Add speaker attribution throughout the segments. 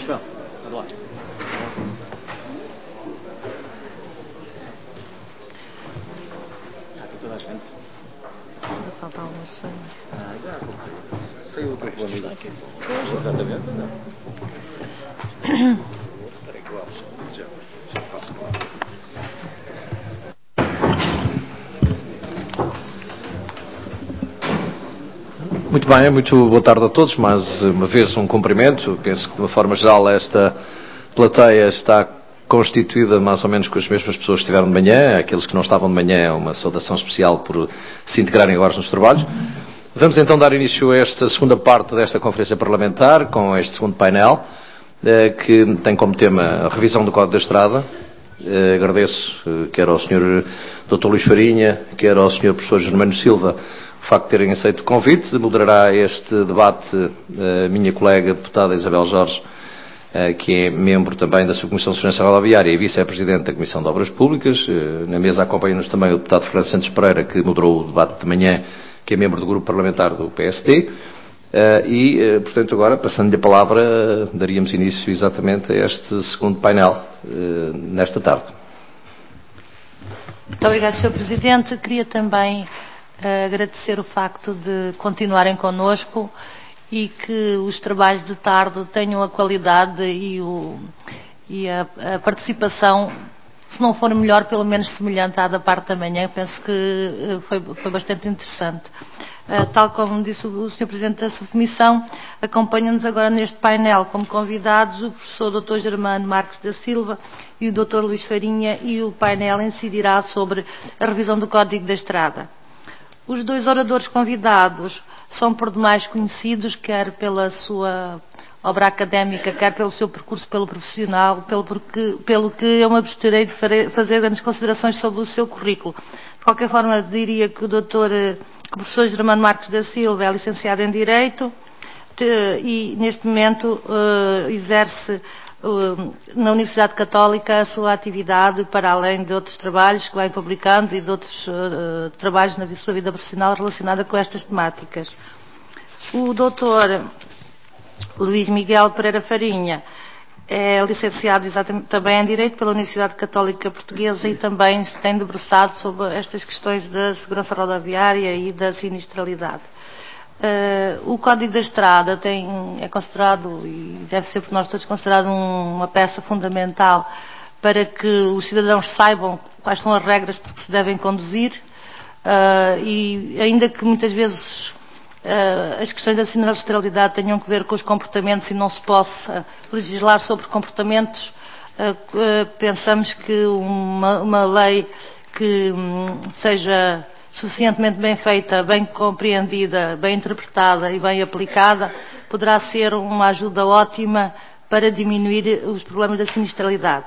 Speaker 1: João, anda lá. Aqui toda a gente.
Speaker 2: Falta algumas pessoas.
Speaker 1: Já saiu o teu amigo. Exatamente. Espera aí que eu abro. Já passo. Muito bem, muito boa tarde a todos. Mais uma vez um cumprimento. Penso que de uma forma geral esta plateia está constituída mais ou menos com as mesmas pessoas que estiveram de manhã. Aqueles que não estavam de manhã, uma saudação especial por se integrarem agora nos trabalhos. Vamos então dar início a esta segunda parte desta conferência parlamentar, com este segundo painel, que tem como tema a revisão do Código da Estrada. Agradeço quer ao Sr. Dr. Luís Farinha, quer ao Sr. Professor Germano Silva o facto de terem aceito o convite. Moderará este debate a minha colega deputada Isabel Jorge, que é membro também da Subcomissão de Segurança Rodoviária e vice-presidente da Comissão de Obras Públicas. Na mesa acompanha-nos também o deputado Fernando Santos Pereira, que moderou o debate de manhã, que é membro do grupo parlamentar do PSD. Portanto, agora, passando-lhe a palavra, daríamos início exatamente a este segundo painel nesta tarde.
Speaker 2: Muito obrigada, Sr. Presidente. Queria também agradecer o facto de continuarem connosco e que os trabalhos de tarde tenham a qualidade e a participação, se não for melhor, pelo menos semelhante à da parte da manhã. Penso que foi bastante interessante. Tal como disse o Sr. Presidente da Subcomissão, acompanham-nos agora neste painel como convidados o professor Dr. Germano Marques da Silva e o Dr. Luís Farinha, e o painel incidirá sobre a revisão do Código da Estrada. Os dois oradores convidados são por demais conhecidos, quer pela sua obra académica, quer pelo seu percurso pelo profissional, pelo que eu me absterei de fazer grandes considerações sobre o seu currículo. De qualquer forma, diria que o professor Germano Marques da Silva é licenciado em Direito e, neste momento, exerce na Universidade Católica a sua atividade, para além de outros trabalhos que vai publicando e de outros trabalhos na sua vida profissional relacionada com estas temáticas. O Dr. Luís Miguel Pereira Farinha é licenciado também em Direito pela Universidade Católica Portuguesa e também se tem debruçado sobre estas questões da segurança rodoviária e da sinistralidade. O Código da Estrada é considerado, e deve ser por nós todos considerado, uma peça fundamental para que os cidadãos saibam quais são as regras por que se devem conduzir, e ainda que muitas vezes as questões da sinistralidade tenham que ver com os comportamentos e não se possa legislar sobre comportamentos, pensamos que uma lei que seja suficientemente bem feita, bem compreendida, bem interpretada e bem aplicada, poderá ser uma ajuda ótima para diminuir os problemas da sinistralidade.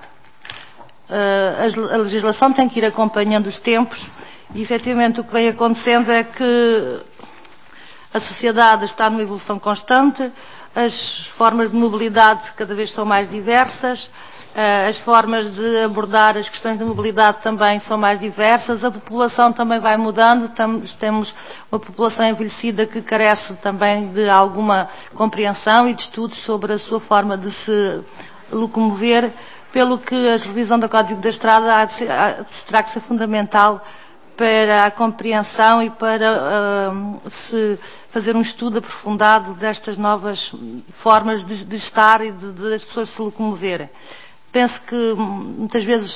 Speaker 2: A legislação tem que ir acompanhando os tempos e, efetivamente, o que vem acontecendo é que a sociedade está numa evolução constante, as formas de mobilidade cada vez são mais diversas, as formas de abordar as questões de mobilidade também são mais diversas, a população também vai mudando, temos uma população envelhecida que carece também de alguma compreensão e de estudos sobre a sua forma de se locomover, pelo que a revisão do Código da Estrada terá que ser fundamental para a compreensão e para se fazer um estudo aprofundado destas novas formas de estar e de as pessoas se locomoverem. Penso que muitas vezes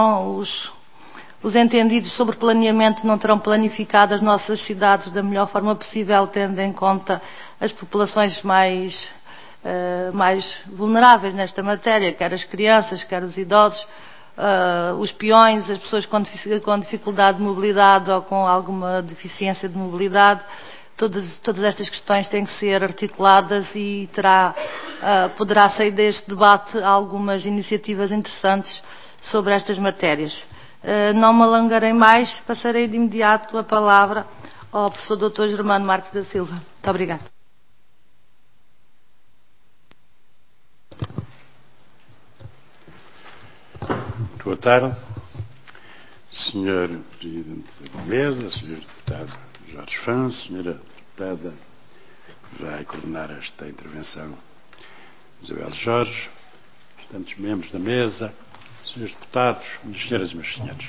Speaker 2: os entendidos sobre planeamento não terão planificado as nossas cidades da melhor forma possível, tendo em conta as populações mais vulneráveis nesta matéria, quer as crianças, quer os idosos, os peões, as pessoas com dificuldade de mobilidade ou com alguma deficiência de mobilidade. Todas estas questões têm que ser articuladas e poderá sair deste debate algumas iniciativas interessantes sobre estas matérias. Não me alongarei mais, passarei de imediato a palavra ao professor Dr. Germano Marques da Silva. Muito obrigada.
Speaker 3: Boa tarde, Sr. Presidente da Mesa, Sr. Deputado Jorge Fã, Sra. Deputada que vai coordenar esta intervenção, Isabel Jorge, tantos membros da mesa, senhores deputados, minhas senhoras e meus senhores.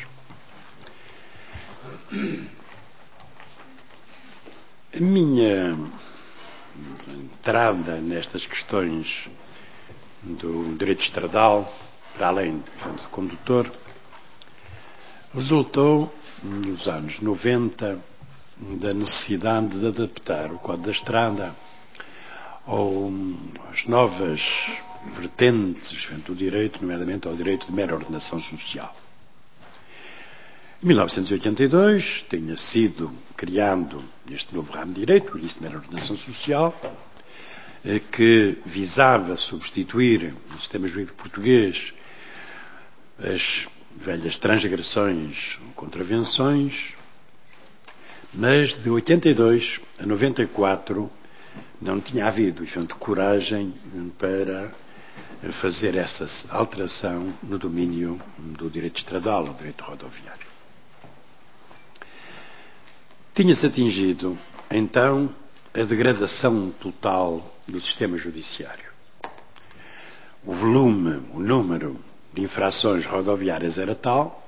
Speaker 3: A minha entrada nestas questões do direito estradal, para além de condutor, resultou, nos anos 90, da necessidade de adaptar o Código da Estrada às novas vertentes do direito, nomeadamente ao direito de mera ordenação social. Em 1982 tinha sido criado este novo ramo de direito, o início de mera ordenação social, que visava substituir no sistema jurídico português as velhas transgressões ou contravenções, mas de 82 a 94 não tinha havido, enfim, coragem para fazer essa alteração no domínio do direito estradal, do direito rodoviário. Tinha-se atingido, então, a degradação total do sistema judiciário. O volume, o número de infrações rodoviárias era tal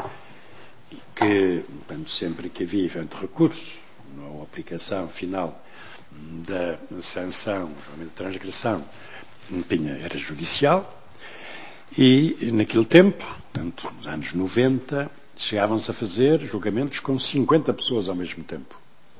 Speaker 3: que, sempre que havia evento de recurso, na aplicação final da sanção, da transgressão, era judicial, e naquele tempo, portanto, nos anos 90, chegavam-se a fazer julgamentos com 50 pessoas ao mesmo tempo.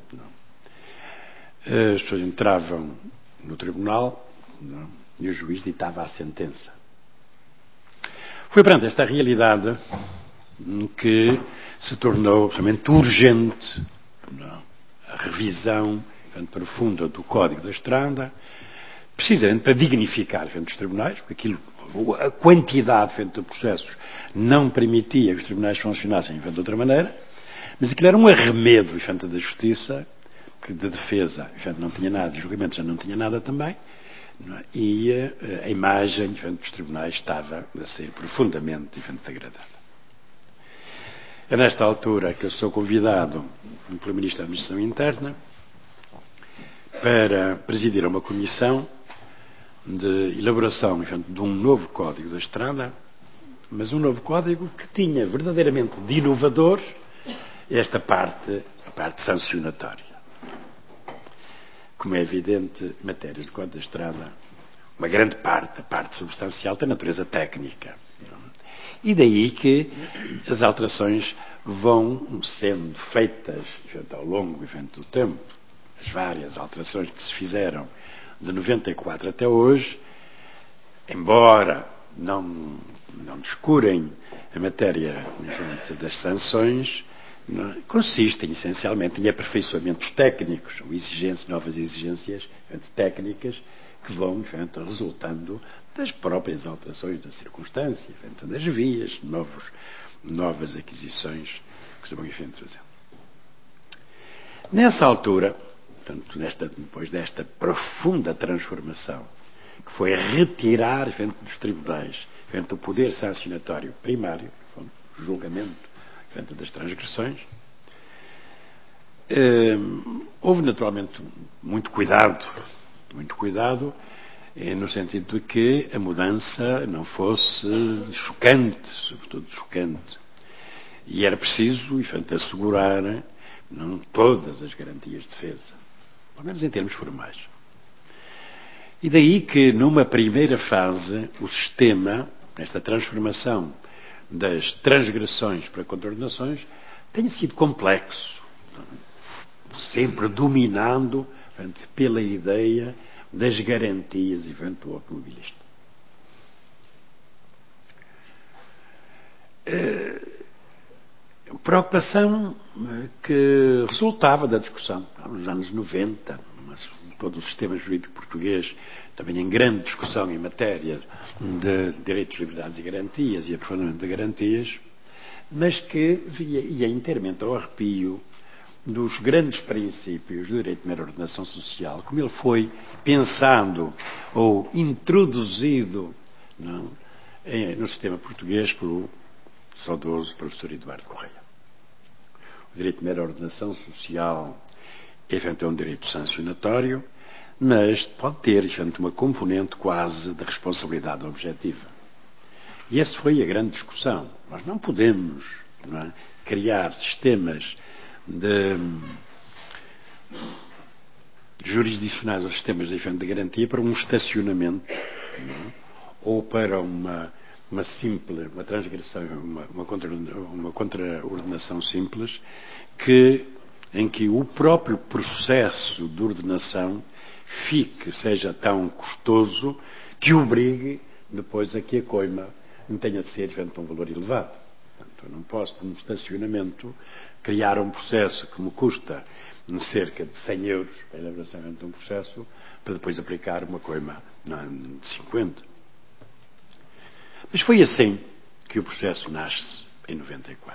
Speaker 3: As pessoas entravam no tribunal e o juiz ditava a sentença. Foi perante esta realidade que se tornou absolutamente urgente a revisão profunda do Código da Estrada, precisamente para dignificar os tribunais, porque a quantidade de processos não permitia que os tribunais funcionassem de outra maneira, mas aquilo era um arremedo da justiça, que de defesa não tinha nada, de julgamento já não tinha nada também, e a imagem dos tribunais estava a ser profundamente degradada. É nesta altura que eu sou convidado pelo Ministro da Administração Interna para presidir uma comissão de elaboração de um novo Código da Estrada, mas um novo código que tinha verdadeiramente de inovador esta parte, a parte sancionatória. Como é evidente, matérias de Código da Estrada, uma grande parte, a parte substancial, tem natureza técnica. E daí que as alterações vão sendo feitas ao longo do tempo. As várias alterações que se fizeram de 94 até hoje, embora não descurem a matéria das sanções, consistem essencialmente em aperfeiçoamentos técnicos, novas exigências técnicas que vão resultando das próprias alterações da circunstância, das vias, novas aquisições que se vão fazendo. Nessa altura, portanto, depois desta profunda transformação, que foi retirar dos tribunais o poder sancionatório primário, o julgamento das transgressões, houve naturalmente muito cuidado no sentido de que a mudança não fosse chocante, sobretudo chocante. E era preciso, assegurar todas as garantias de defesa, pelo menos em termos formais. E daí que, numa primeira fase, o sistema, esta transformação das transgressões para contraordenações, tenha sido complexo, sempre dominado pela ideia das garantias do automobilista. Preocupação que resultava da discussão nos anos 90, mas todo o sistema jurídico português também em grande discussão em matéria de direitos, liberdades e garantias e aprofundamento de garantias, mas que ia inteiramente ao arrepio dos grandes princípios do direito de mera ordenação social, como ele foi pensado ou introduzido no sistema português pelo saudoso professor Eduardo Correia. O direito de mera ordenação social é um direito sancionatório, mas pode ter uma componente quase de responsabilidade objetiva. E essa foi a grande discussão. Nós não podemos, não é, criar sistemas jurisdicionais ou sistemas de garantia para um estacionamento, não é, ou para uma transgressão, uma contraordenação simples, em que o próprio processo de ordenação seja tão custoso que obrigue depois a que a coima tenha de ser para um valor elevado. Portanto, eu não posso, por um estacionamento, criar um processo que me custa cerca de 100 euros para a elaboração de um processo, para depois aplicar uma coima de 50. Mas foi assim que o processo nasce em 94.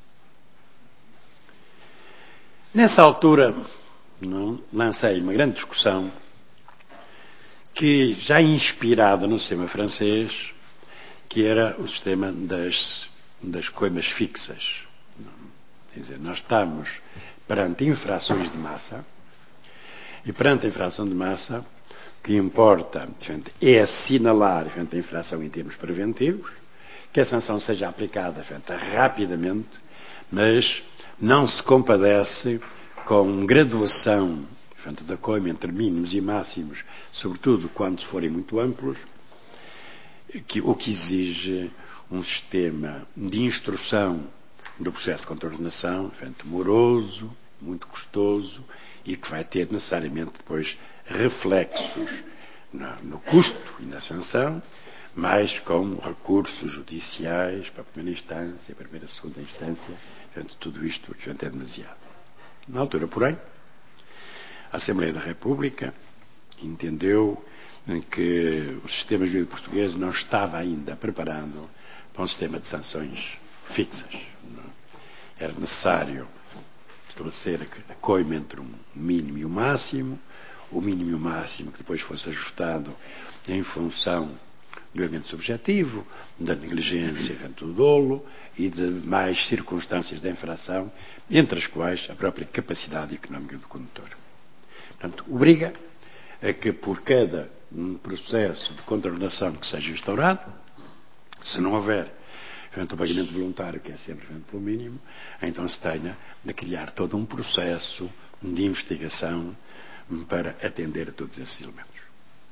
Speaker 3: Nessa altura, lancei uma grande discussão que já inspirada no sistema francês, que era o sistema das coimas fixas. Quer dizer, nós estamos perante infrações de massa, e perante a infração de massa, o que importa é assinalar a infração em termos preventivos, que a sanção seja aplicada rapidamente, mas não se compadece com graduação da coima entre mínimos e máximos, sobretudo quando forem muito amplos, o que exige um sistema de instrução do processo de contraordenação moroso, muito custoso, e que vai ter necessariamente depois reflexos no custo e na sanção, mas com recursos judiciais para a primeira instância, para a primeira e segunda instância. Tudo isto é demasiado. Na altura, porém, a Assembleia da República entendeu que o sistema jurídico português não estava ainda preparado para um sistema de sanções fixas. Era necessário estabelecer a coima entre um mínimo e um máximo, o mínimo e o máximo que depois fosse ajustado em função do elemento subjetivo, da negligência, do dolo e de mais circunstâncias da infração, entre as quais a própria capacidade económica do condutor. Portanto, obriga a que por cada processo de contraordenação que seja instaurado, se não houver o pagamento voluntário, que é sempre pelo mínimo, então se tenha de criar todo um processo de investigação para atender a todos esses elementos.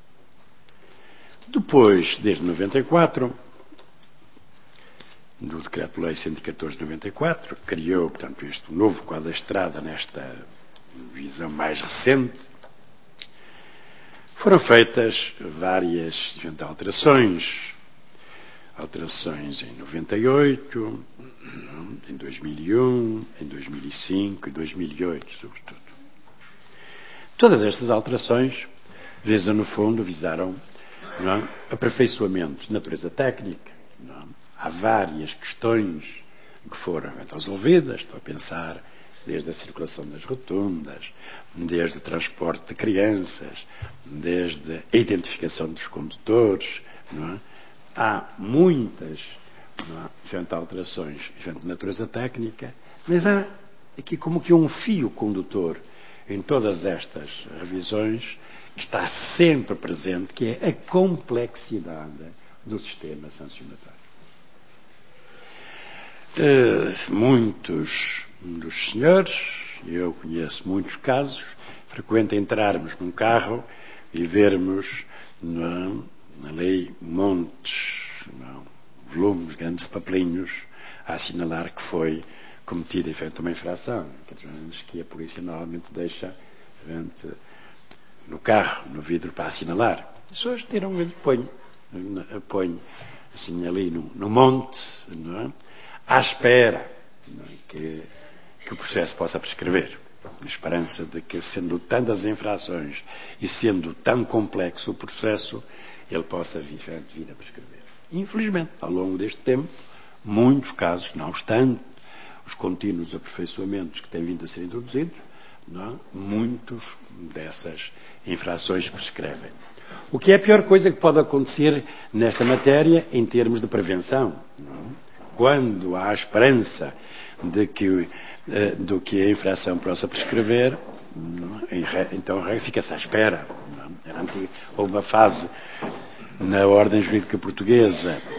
Speaker 3: Depois, desde 94, do Decreto-Lei 114 de 94, que criou, portanto, este novo quadro da estrada nesta visão mais recente, foram feitas várias alterações em 98, em 2001, em 2005 e 2008, sobretudo. Todas estas alterações visaram aperfeiçoamentos de natureza técnica. Há várias questões que foram resolvidas, estou a pensar desde a circulação das rotundas, desde o transporte de crianças, desde a identificação dos condutores. Há muitas alterações de natureza técnica, mas há aqui como que um fio condutor em todas estas revisões que está sempre presente, que é a complexidade do sistema sancionatório. Muitos dos senhores, eu conheço muitos casos, frequente entrarmos num carro e vermos ali montes, volumes, grandes papelinhos a assinalar que foi cometida uma infração, que a polícia normalmente deixa no carro, no vidro, para assinalar. As pessoas tiram o vidro, põem assim ali no monte, à espera que o processo possa prescrever. A esperança de que, sendo tantas infrações e sendo tão complexo o processo, ele possa vir a prescrever. Infelizmente, ao longo deste tempo, muitos casos, não obstante os contínuos aperfeiçoamentos que têm vindo a ser introduzidos, muitos dessas infrações prescrevem. O que é a pior coisa que pode acontecer nesta matéria em termos de prevenção. Quando há esperança de que a infração possa prescrever, então fica-se à espera. Houve uma fase na ordem jurídica portuguesa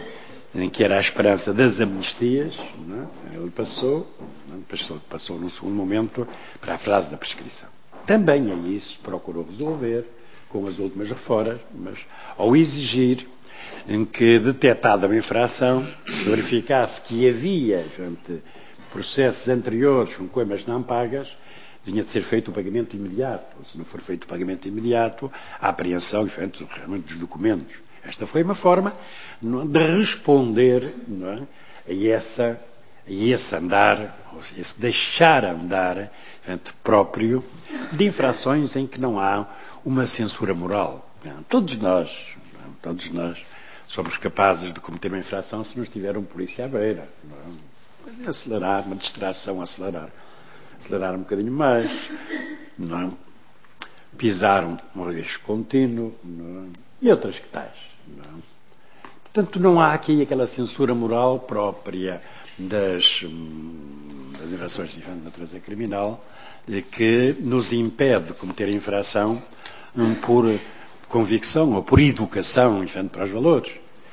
Speaker 3: em que era a esperança das amnistias, não é? Ele passou no segundo momento para a fase da prescrição. Também aí isso procurou resolver com as últimas reformas, mas ao exigir em que, detectada uma infração, se verificasse que havia, gente, processos anteriores com coimas não pagas, tinha de ser feito o pagamento imediato. Ou, se não for feito o pagamento imediato, a apreensão realmente dos documentos. Esta foi uma forma de responder, não é, a esse andar, ou esse deixar andar próprio de infrações em que não há uma censura moral. Todos nós somos capazes de cometer uma infração se não estiver um polícia à beira. Não é? Acelerar, uma distração, acelerar um bocadinho mais, não é? Pisar um risco contínuo, não é? E outras que tais. Não é? Portanto, não há aqui aquela censura moral própria das infrações de natureza criminal que nos impede de cometer a infração por convicção ou por educação para os valores.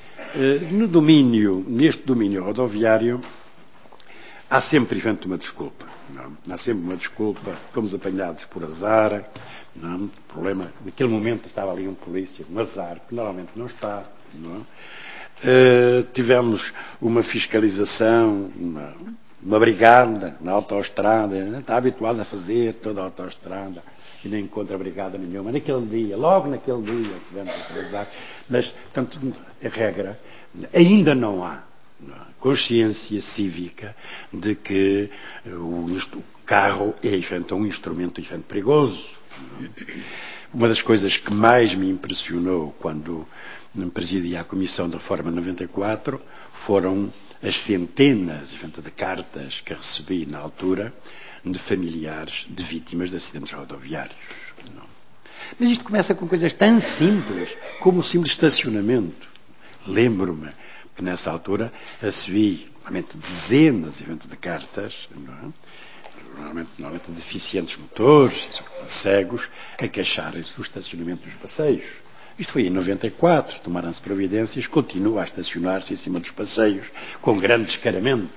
Speaker 3: Neste domínio rodoviário, há sempre uma desculpa. Não? Há sempre uma desculpa. Fomos apanhados por azar. Não? Problema, naquele momento estava ali um polícia, um azar, que normalmente não está. Não? Tivemos uma fiscalização, uma brigada na autoestrada. Está habituado a fazer toda a autoestrada e nem encontra brigada nenhuma. Logo naquele dia, tivemos aquele azar. Mas, portanto, a regra, ainda não há consciência cívica de que o carro é um instrumento perigoso. Uma das coisas que mais me impressionou quando presidia a Comissão de Reforma 94 foram as centenas de cartas que recebi na altura de familiares de vítimas de acidentes rodoviários. Mas isto começa com coisas tão simples como o simples estacionamento. Lembro-me que nessa altura recebi realmente dezenas de cartas, não é? Normalmente deficientes motores, cegos, a queixarem-se do estacionamento dos passeios. Isto foi em 94, tomaram-se providências, continua a estacionar-se em cima dos passeios, com grande descaramento.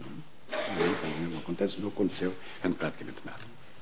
Speaker 3: Não aconteceu praticamente nada.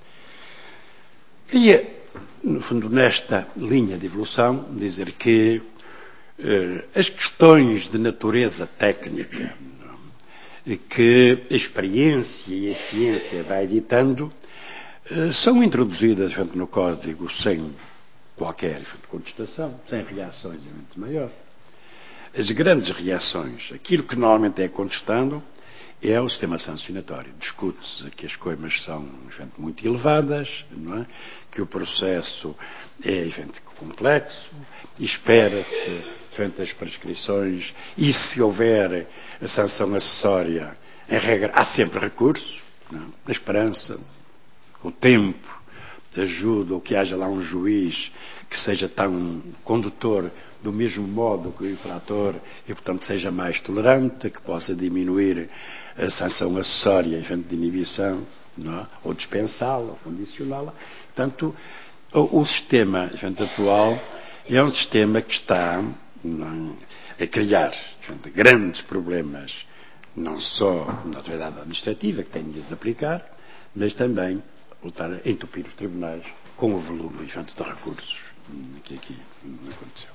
Speaker 3: Queria, no fundo, nesta linha de evolução, dizer que as questões de natureza técnica que a experiência e a ciência vai ditando são introduzidas no Código sem qualquer contestação, sem reações maiores. As grandes reações, aquilo que normalmente é contestado, é o sistema sancionatório. Discute-se que as coimas são muito elevadas, não é? Que o processo é complexo, espera-se as prescrições e, se houver a sanção acessória, em regra, há sempre recursos. Não é? A esperança, o tempo ajuda, ou que haja lá um juiz que seja tão condutor do mesmo modo que o infrator e, portanto, seja mais tolerante, que possa diminuir a sanção acessória de inibição, não é? Ou dispensá-la, ou condicioná-la. Portanto, o sistema atual é um sistema que está a criar grandes problemas, não só na autoridade administrativa, que tem de as aplicar, mas também voltar a entupir os tribunais com o volume de recursos que aqui aconteceu.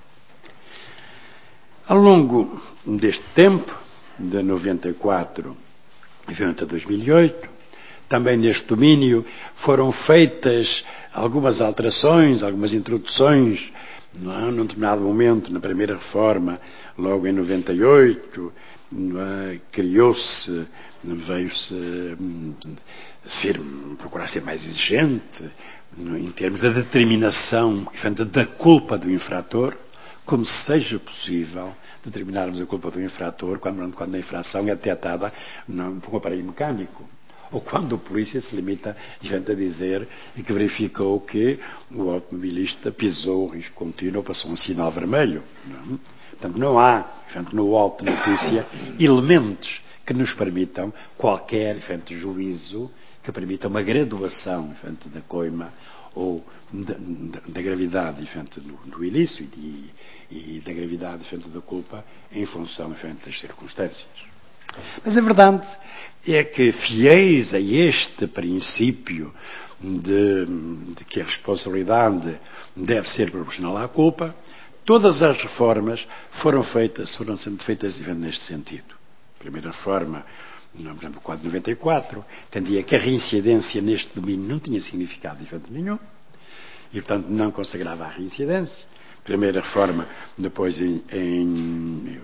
Speaker 3: Ao longo deste tempo, de 94 a 2008, também neste domínio foram feitas algumas alterações, algumas introduções, num determinado momento, na primeira reforma, logo em 98, criou-se, veio-se procurar ser mais exigente em termos da determinação da culpa do infrator, como seja possível determinarmos a culpa do infrator quando a infração é detectada por um aparelho mecânico. Ou quando o polícia se limita a dizer que verificou que o automobilista pisou o risco contínuo ou passou um sinal vermelho. Não? Portanto, não há, no auto de notícia, elementos que nos permitam qualquer juízo que permita uma graduação da coima ou da gravidade diferente do ilícito e da gravidade diferente da culpa em função diferente das circunstâncias. Mas a verdade é que, fiéis a este princípio de que a responsabilidade deve ser proporcional à culpa, todas as reformas foram sendo feitas neste sentido. A primeira reforma, por exemplo, o Código de 94, entendia que a reincidência neste domínio não tinha significado diferente nenhum e, portanto, não consagrava a reincidência. A primeira reforma, depois, em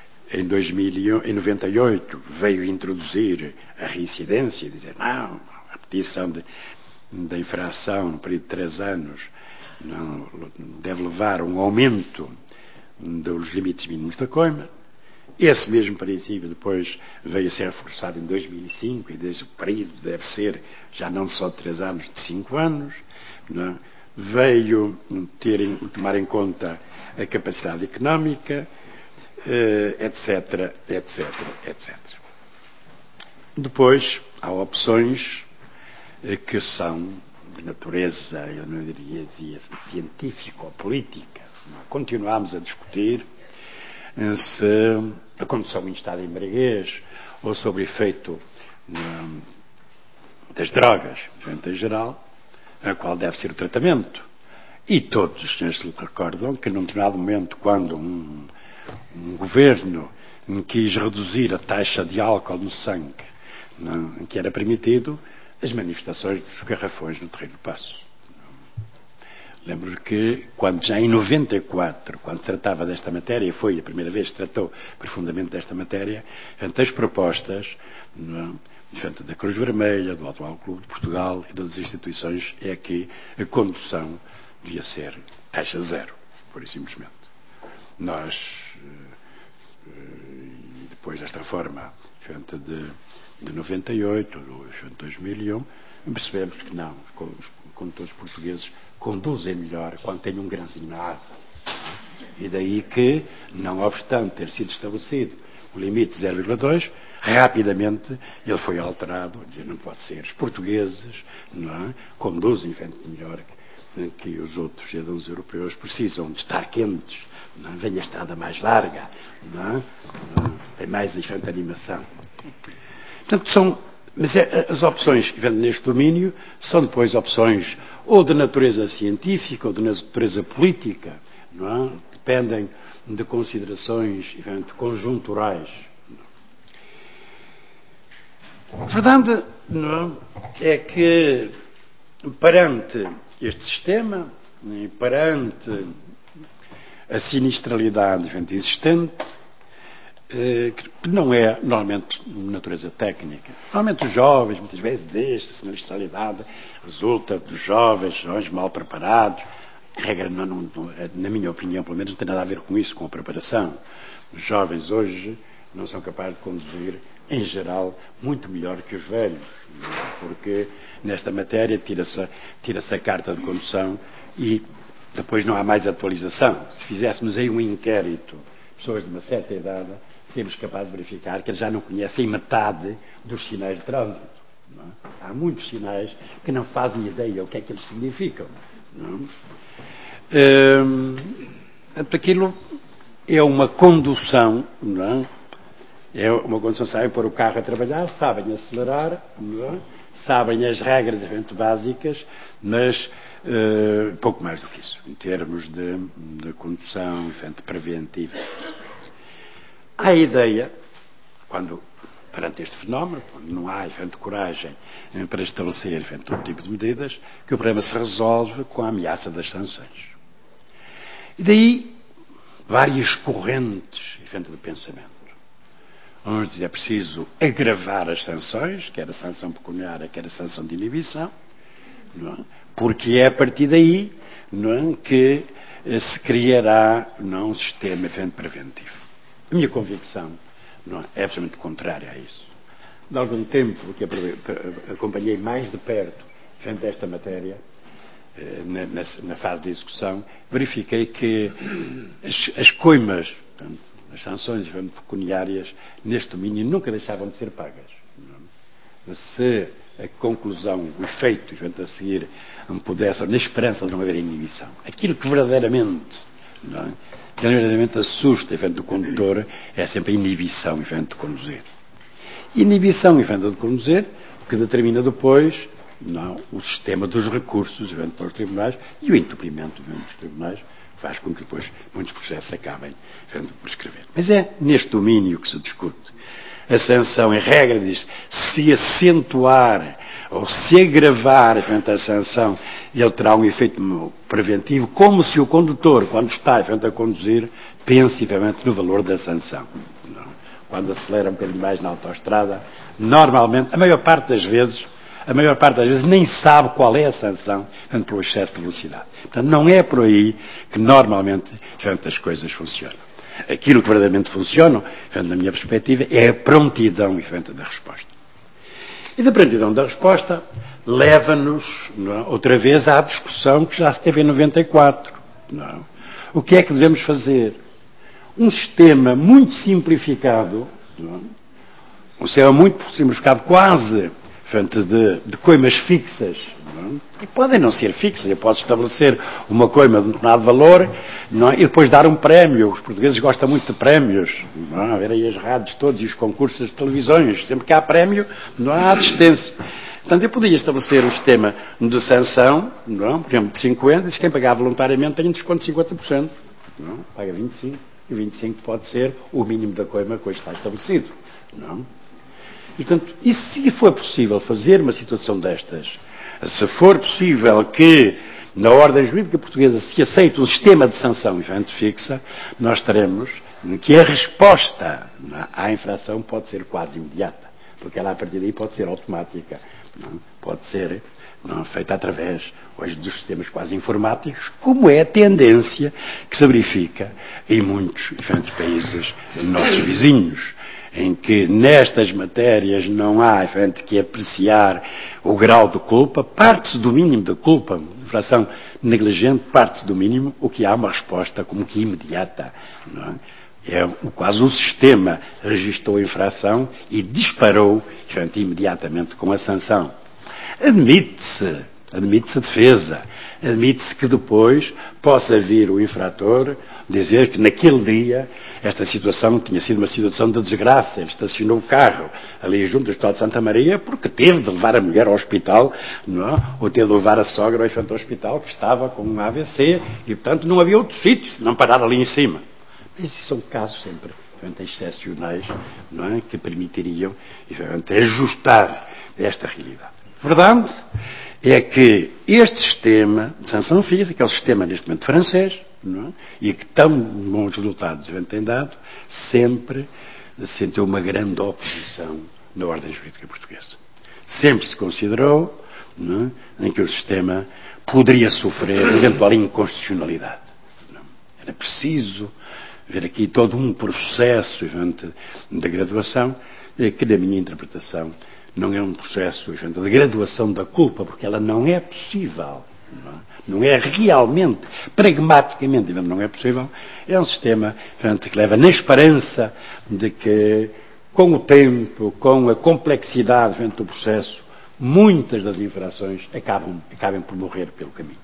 Speaker 3: 98, veio introduzir a reincidência e dizer, não, a repetição da infração no período de 3 anos não, deve levar a um aumento dos limites mínimos da coima. Esse mesmo princípio depois veio a ser reforçado em 2005 e desde o período deve ser já não só de 3 anos, de 5 anos. Não? Veio tomar em conta a capacidade económica, etc, etc, etc. Depois há opções que são de natureza, eu não diria científica ou política. Continuamos a discutir se a condução em estado embriaguez ou sobre o efeito das drogas, em geral, a qual deve ser o tratamento. E todos os senhores se recordam que num determinado momento, quando um governo quis reduzir a taxa de álcool no sangue que era permitido, as manifestações dos garrafões no Terreiro do Paço. Lembro que, já em 94, quando tratava desta matéria, foi a primeira vez que tratou profundamente desta matéria, as propostas da Cruz Vermelha, do Atual Clube de Portugal e das instituições é que a condução devia ser taxa zero, pura e simplesmente. Nós, depois desta reforma de 98, de 2001, percebemos que não, os condutores portugueses conduzem melhor quando têm um grãozinho na asa. E daí que, não obstante ter sido estabelecido o limite de 0,2, rapidamente ele foi alterado, a dizer, não pode ser. Os portugueses conduzem melhor que os outros cidadãos europeus, precisam de estar quentes, vem a estrada mais larga, tem mais diferente animação. Portanto, mas as opções que vêm neste domínio são depois opções ou de natureza científica ou de natureza política, dependem de considerações conjunturais. A verdade é que, perante este sistema, perante a sinistralidade existente, que não é normalmente de natureza técnica. Normalmente os jovens, muitas vezes, desta sinistralidade resulta dos jovens mal preparados. A regra, na minha opinião, pelo menos, não tem nada a ver com isso, com a preparação. Os jovens hoje não são capazes de conduzir, em geral, muito melhor que os velhos, porque nesta matéria tira-se a carta de condução e depois não há mais atualização. Se fizéssemos aí um inquérito, pessoas de uma certa idade, sermos capazes de verificar que eles já não conhecem metade dos sinais de trânsito. Há muitos sinais que não fazem ideia o que é que eles significam. Aquilo é uma condução, é uma condução, sabem pôr o carro a trabalhar, sabem acelerar, sabem as regras básicas, mas pouco mais do que isso, em termos de condução preventiva. Há a ideia, perante este fenómeno, quando não há coragem para estabelecer todo tipo de medidas, que o problema se resolve com a ameaça das sanções. E daí várias correntes de pensamento. Uns dizem é preciso agravar as sanções, quer a sanção pecuniária, quer a sanção de inibição, porque é a partir daí que se criará um sistema preventivo. A minha convicção é absolutamente contrária a isso. De algum tempo que acompanhei mais de perto esta matéria, na fase de execução, verifiquei que as coimas, as sanções pecuniárias neste domínio nunca deixavam de ser pagas. se a conclusão, o efeito, a seguir, não pudesse, ou na esperança de não haver inibição. Aquilo que verdadeiramente, que verdadeiramente assusta o condutor é sempre a inibição de conduzir. Inibição de conduzir, que determina depois o sistema dos recursos para os tribunais e o entupimento dos tribunais, faz com que depois muitos processos acabem por prescrever. Mas é neste domínio que se discute. A sanção, em regra, diz se acentuar ou se agravar a sanção, ele terá um efeito preventivo, como se o condutor, quando está a conduzir, pense no valor da sanção. Quando acelera um bocadinho mais na autoestrada, normalmente, a maior parte das vezes nem sabe qual é a sanção pelo excesso de velocidade. Portanto, não é por aí que normalmente as coisas funcionam. Aquilo que verdadeiramente funciona, na minha perspectiva, é a prontidão da resposta. E da prontidão da resposta leva-nos outra vez à discussão que já se teve em 94. O que é que devemos fazer? Um sistema muito simplificado, quase de coimas fixas, e podem não ser fixas. Eu posso estabelecer uma coima de um determinado valor e depois dar um prémio. Os portugueses gostam muito de prémios. A ver aí as rádios todos e os concursos das televisões. Sempre que há prémio, não há assistência. Portanto, eu podia estabelecer um sistema de sanção, por exemplo, de 50, e quem pagar voluntariamente tem um desconto de 50%. Paga 25%. E 25% pode ser o mínimo da coima que hoje está estabelecido. E, portanto, e se for possível fazer uma situação destas, se for possível que na ordem jurídica portuguesa se aceite um sistema de sanção fixa, nós teremos que a resposta à infração pode ser quase imediata, porque ela a partir daí pode ser automática, pode ser feita através hoje dos sistemas quase informáticos, como é a tendência que se verifica em muitos países nossos vizinhos, em que nestas matérias não há que apreciar o grau de culpa, parte-se do mínimo da culpa, infração negligente, parte-se do mínimo, o que há uma resposta como que imediata. Quase um sistema registrou a infração e disparou imediatamente com a sanção. Admite-se defesa, admite-se que depois possa vir o infrator dizer que naquele dia esta situação tinha sido uma situação de desgraça. Ele estacionou o carro ali junto do Hospital de Santa Maria porque teve de levar a mulher ao hospital, ou teve de levar a sogra ao hospital que estava com um AVC e, portanto, não havia outro sítio senão parar ali em cima. Mas esses são casos sempre excepcionais, que permitiriam ajustar esta realidade. Verdade é que este sistema de sanção física, que é o sistema neste momento francês, e que tão bons resultados tem dado, sempre sentiu uma grande oposição na ordem jurídica portuguesa. Sempre se considerou em que o sistema poderia sofrer eventual inconstitucionalidade. Era preciso ver aqui todo um processo de graduação que, na minha interpretação, não é um processo de graduação da culpa, porque ela não é possível. Não é realmente, pragmaticamente, não é possível. É um sistema que leva na esperança de que, com o tempo, com a complexidade do processo, muitas das infrações acabem por morrer pelo caminho.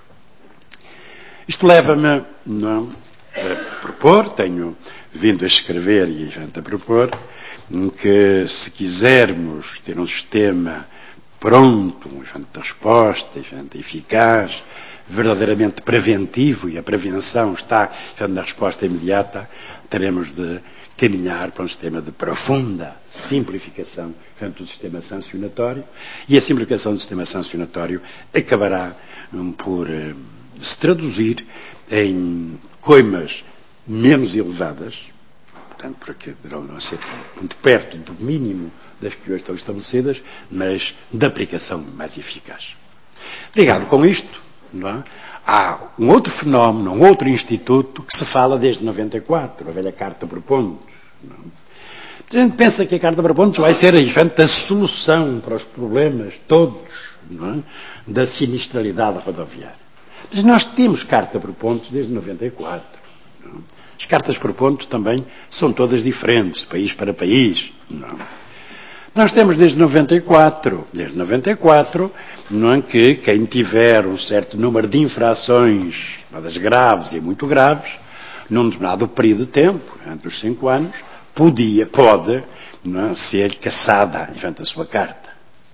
Speaker 3: Isto leva-me a propor, tenho vindo a escrever e a propor, que se quisermos ter um sistema pronto, de resposta, eficaz, verdadeiramente preventivo, e a prevenção está na resposta imediata, teremos de caminhar para um sistema de profunda simplificação do sistema sancionatório, e a simplificação do sistema sancionatório acabará por se traduzir em coimas menos elevadas, portanto, porque deverão ser muito perto do mínimo das que hoje estão estabelecidas, mas de aplicação mais eficaz. Ligado com isto, há um outro fenómeno, um outro instituto que se fala desde 94, a velha Carta Proponentes. A gente pensa que a Carta Proponentes vai ser a solução para os problemas todos da sinistralidade rodoviária. Mas nós temos Carta Proponentes desde 94. As cartas por pontos também são todas diferentes, de país para país. Nós temos desde 94, não é, que quem tiver um certo número de infrações, das graves e muito graves, num determinado período de tempo, entre os 5 anos, pode não é, ser cassada diante da sua carta.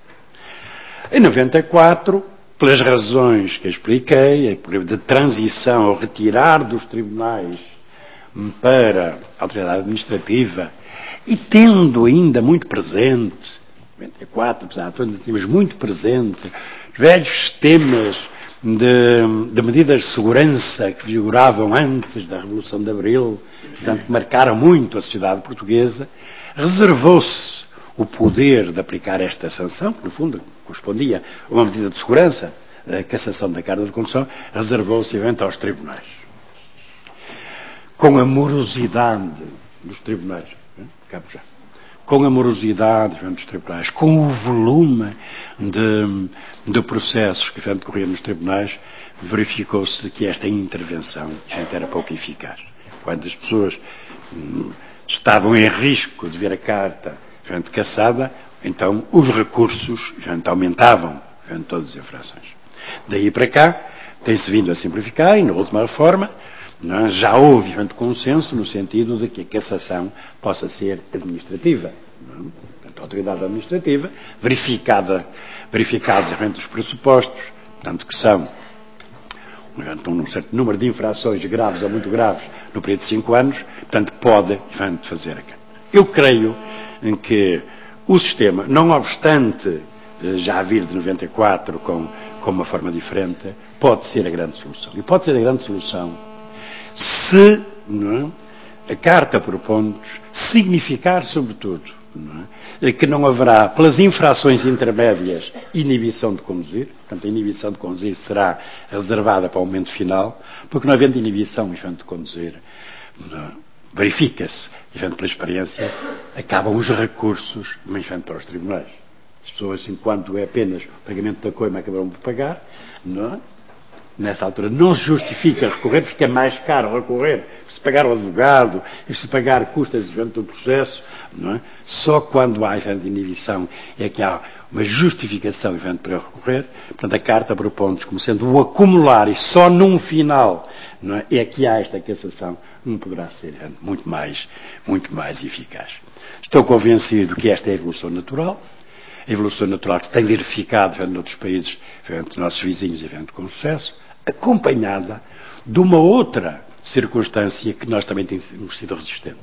Speaker 3: Em 94, pelas razões que expliquei, de transição ao retirar dos tribunais para a autoridade administrativa, e tendo ainda muito presente, 94, apesar de tudo, tínhamos muito presente velhos sistemas de medidas de segurança que vigoravam antes da Revolução de Abril, portanto, que marcaram muito a sociedade portuguesa, reservou-se o poder de aplicar esta sanção, que no fundo correspondia a uma medida de segurança, a cassação da carta de condução, reservou-se eventualmente aos tribunais. Com a morosidade dos tribunais, com a morosidade dos tribunais, com o volume de processos que decorriam nos tribunais, verificou-se que esta intervenção era pouco eficaz. Quando as pessoas estavam em risco de ver a carta cassada, então os recursos aumentavam todas as infrações. Daí para cá, tem-se vindo a simplificar e na última reforma já houve consenso no sentido de que a cassação possa ser administrativa. Portanto, a autoridade administrativa, verificados os pressupostos, tanto que são um certo número de infrações graves ou muito graves no período de 5 anos, portanto, pode fazer a carta. Eu creio em que o sistema, não obstante já vir de 94 com uma forma diferente, pode ser a grande solução. E pode ser a grande solução se a Carta propõe-nos significar, sobretudo, que não haverá, pelas infrações intermédias, inibição de conduzir. Portanto, a inibição de conduzir será reservada para o momento final, porque não havendo inibição de conduzir, verifica-se, pela experiência, acabam os recursos para os tribunais. As pessoas, enquanto é apenas o pagamento da coima, acabarão por pagar, nessa altura não se justifica recorrer, porque é mais caro recorrer, se pagar o advogado e se pagar custas do processo, só quando há inibição é que há uma justificação para recorrer. Portanto, a Carta propõe-nos como sendo o acumular, e só num final é que há esta cassação, não poderá ser muito mais eficaz. Estou convencido que esta é a evolução natural que se tem verificado noutros países, nossos vizinhos, com sucesso, acompanhada de uma outra circunstância que nós também temos sido resistentes.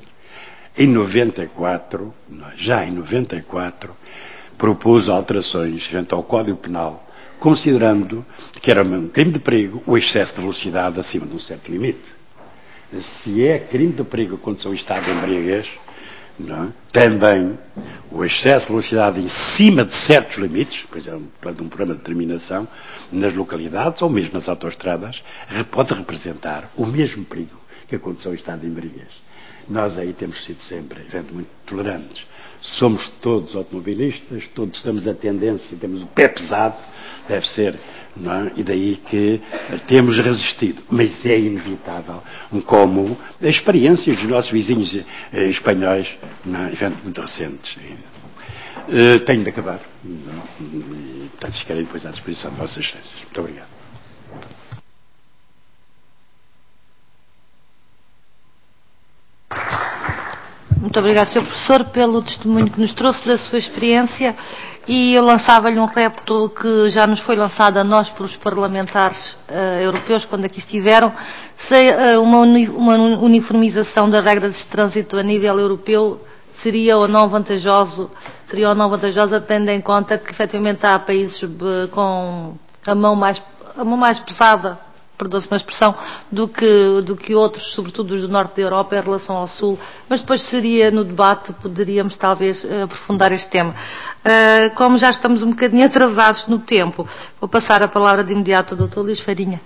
Speaker 3: Já em 94, propus alterações ao Código Penal, considerando que era um crime de perigo o excesso de velocidade acima de um certo limite. Se é crime de perigo a condução em estado de embriaguez, também o excesso de velocidade em cima de certos limites, por exemplo, um programa de determinação nas localidades ou mesmo nas autoestradas, pode representar o mesmo perigo que a condução em estado de embriaguez. Nós aí temos sido sempre muito tolerantes. Somos todos automobilistas, todos estamos a tendência, temos o pé pesado, deve ser, e daí que temos resistido. Mas é inevitável, como a experiência dos nossos vizinhos espanhóis, muito recentes. Tenho de acabar. E, portanto, ficarei depois à disposição de vossas excelências. Muito obrigado.
Speaker 2: Muito obrigado, Sr. Professor, pelo testemunho que nos trouxe da sua experiência, e eu lançava-lhe um repto que já nos foi lançado a nós pelos parlamentares europeus quando aqui estiveram, se uma uniformização das regras de trânsito a nível europeu seria ou não vantajosa, tendo em conta que efetivamente há países com a mão mais pesada, perdoa-se uma expressão, do que outros, sobretudo os do norte da Europa, em relação ao sul. Mas depois seria no debate, poderíamos talvez aprofundar este tema. Como já estamos um bocadinho atrasados no tempo, vou passar a palavra de imediato ao Dr. Luís Farinha.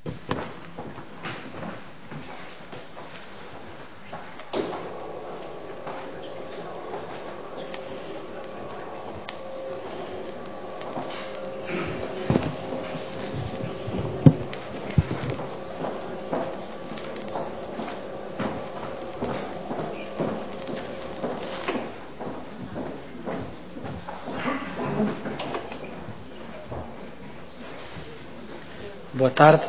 Speaker 4: Boa tarde.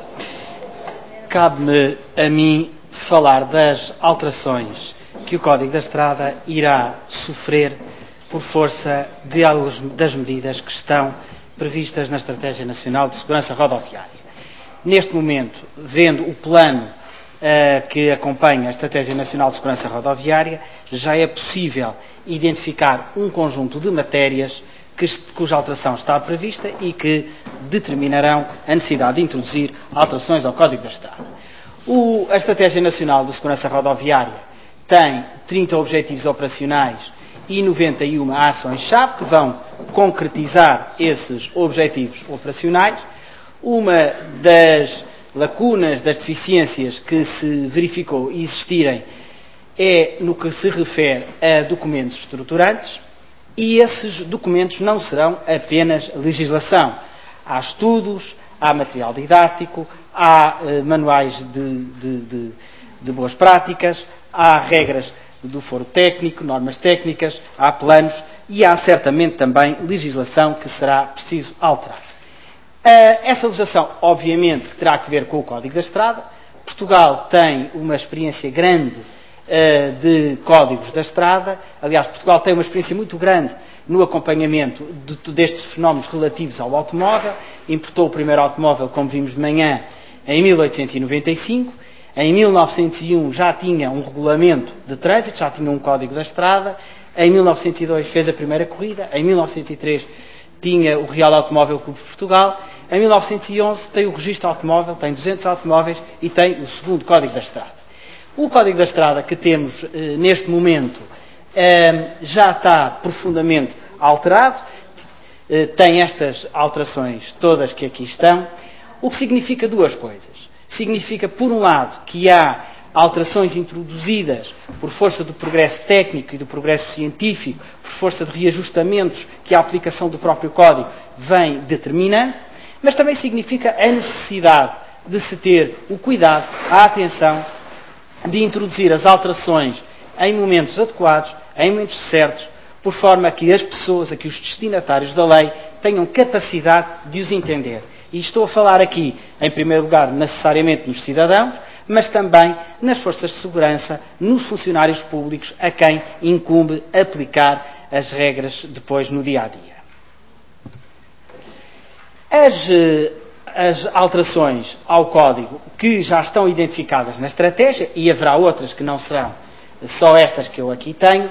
Speaker 4: Cabe-me a mim falar das alterações que o Código da Estrada irá sofrer por força das medidas que estão previstas na Estratégia Nacional de Segurança Rodoviária. Neste momento, vendo o plano que acompanha a Estratégia Nacional de Segurança Rodoviária, já é possível identificar um conjunto de matérias cuja alteração está prevista e que determinarão a necessidade de introduzir alterações ao Código da Estrada. A Estratégia Nacional de Segurança Rodoviária tem 30 objetivos operacionais e 91 ações-chave que vão concretizar esses objetivos operacionais. Uma das lacunas, das deficiências que se verificou existirem é no que se refere a documentos estruturantes. E esses documentos não serão apenas legislação. Há estudos, há material didático, há manuais de boas práticas, há regras do foro técnico, normas técnicas, há planos e há certamente também legislação que será preciso alterar. Essa legislação, obviamente, terá que ver com o Código da Estrada. Portugal tem uma experiência grande de códigos da estrada. Aliás, Portugal tem uma experiência muito grande no acompanhamento destes fenómenos relativos ao automóvel. Importou o primeiro automóvel, como vimos de manhã, em 1895. Em 1901 já tinha um regulamento de trânsito, já tinha um código da estrada. Em 1902 fez a primeira corrida. Em 1903 tinha o Real Automóvel Clube de Portugal. Em 1911 tem o registro automóvel, tem 200 automóveis e tem o segundo código da estrada. O Código da Estrada que temos neste momento já está profundamente alterado, tem estas alterações todas que aqui estão, o que significa duas coisas. Significa, por um lado, que há alterações introduzidas por força do progresso técnico e do progresso científico, por força de reajustamentos que a aplicação do próprio Código vem determinando, mas também significa a necessidade de se ter o cuidado, a atenção, de introduzir as alterações em momentos adequados, em momentos certos, por forma a que as pessoas, a que os destinatários da lei tenham capacidade de os entender. E estou a falar aqui, em primeiro lugar, necessariamente nos cidadãos, mas também nas forças de segurança, nos funcionários públicos, a quem incumbe aplicar as regras depois no dia-a-dia. As alterações ao Código que já estão identificadas na estratégia, e haverá outras que não serão só estas que eu aqui tenho,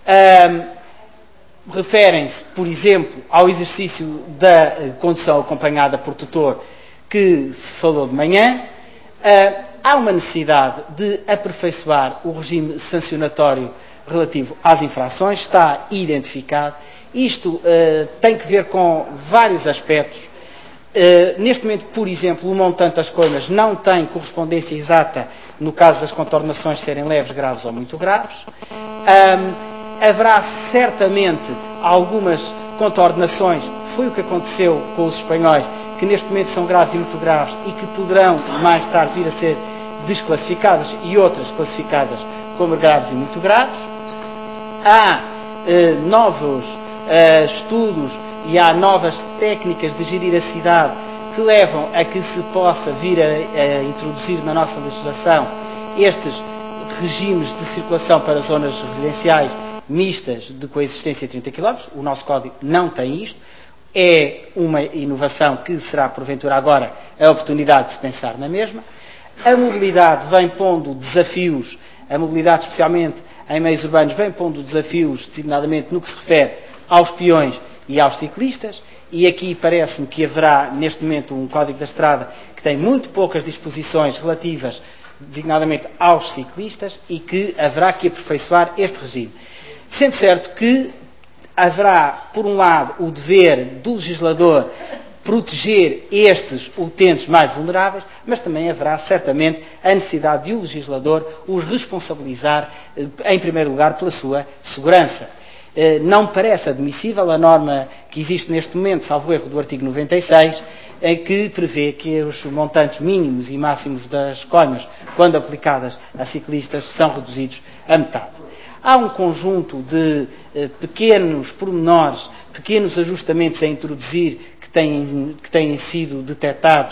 Speaker 4: referem-se, por exemplo, ao exercício da condução acompanhada por tutor que se falou de manhã. Há uma necessidade de aperfeiçoar o regime sancionatório relativo às infrações, está identificado. Isto tem que ver com vários aspectos. Neste momento, por exemplo, o montante das coimas não tem correspondência exata no caso das contornações serem leves, graves ou muito graves. Haverá certamente algumas contornações, foi o que aconteceu com os espanhóis, que neste momento são graves e muito graves e que poderão mais tarde vir a ser desclassificadas e outras classificadas como graves e muito graves. Há novos estudos e há novas técnicas de gerir a cidade que levam a que se possa vir a introduzir na nossa legislação estes regimes de circulação para zonas residenciais mistas de coexistência de 30 km. O nosso Código não tem isto. É uma inovação que será, porventura, agora a oportunidade de se pensar na mesma. A mobilidade vem pondo desafios, a mobilidade especialmente em meios urbanos vem pondo desafios, designadamente no que se refere aos peões e aos ciclistas, e aqui parece-me que haverá neste momento um Código da Estrada que tem muito poucas disposições relativas, designadamente aos ciclistas, e que haverá que aperfeiçoar este regime. Sendo certo que haverá, por um lado, o dever do legislador proteger estes utentes mais vulneráveis, mas também haverá certamente a necessidade de o legislador os responsabilizar, em primeiro lugar, pela sua segurança. Não me parece admissível a norma que existe neste momento, salvo erro, do artigo 96, que prevê que os montantes mínimos e máximos das coimas, quando aplicadas a ciclistas, são reduzidos a metade. Há um conjunto de pequenos pormenores, pequenos ajustamentos a introduzir que têm sido detectados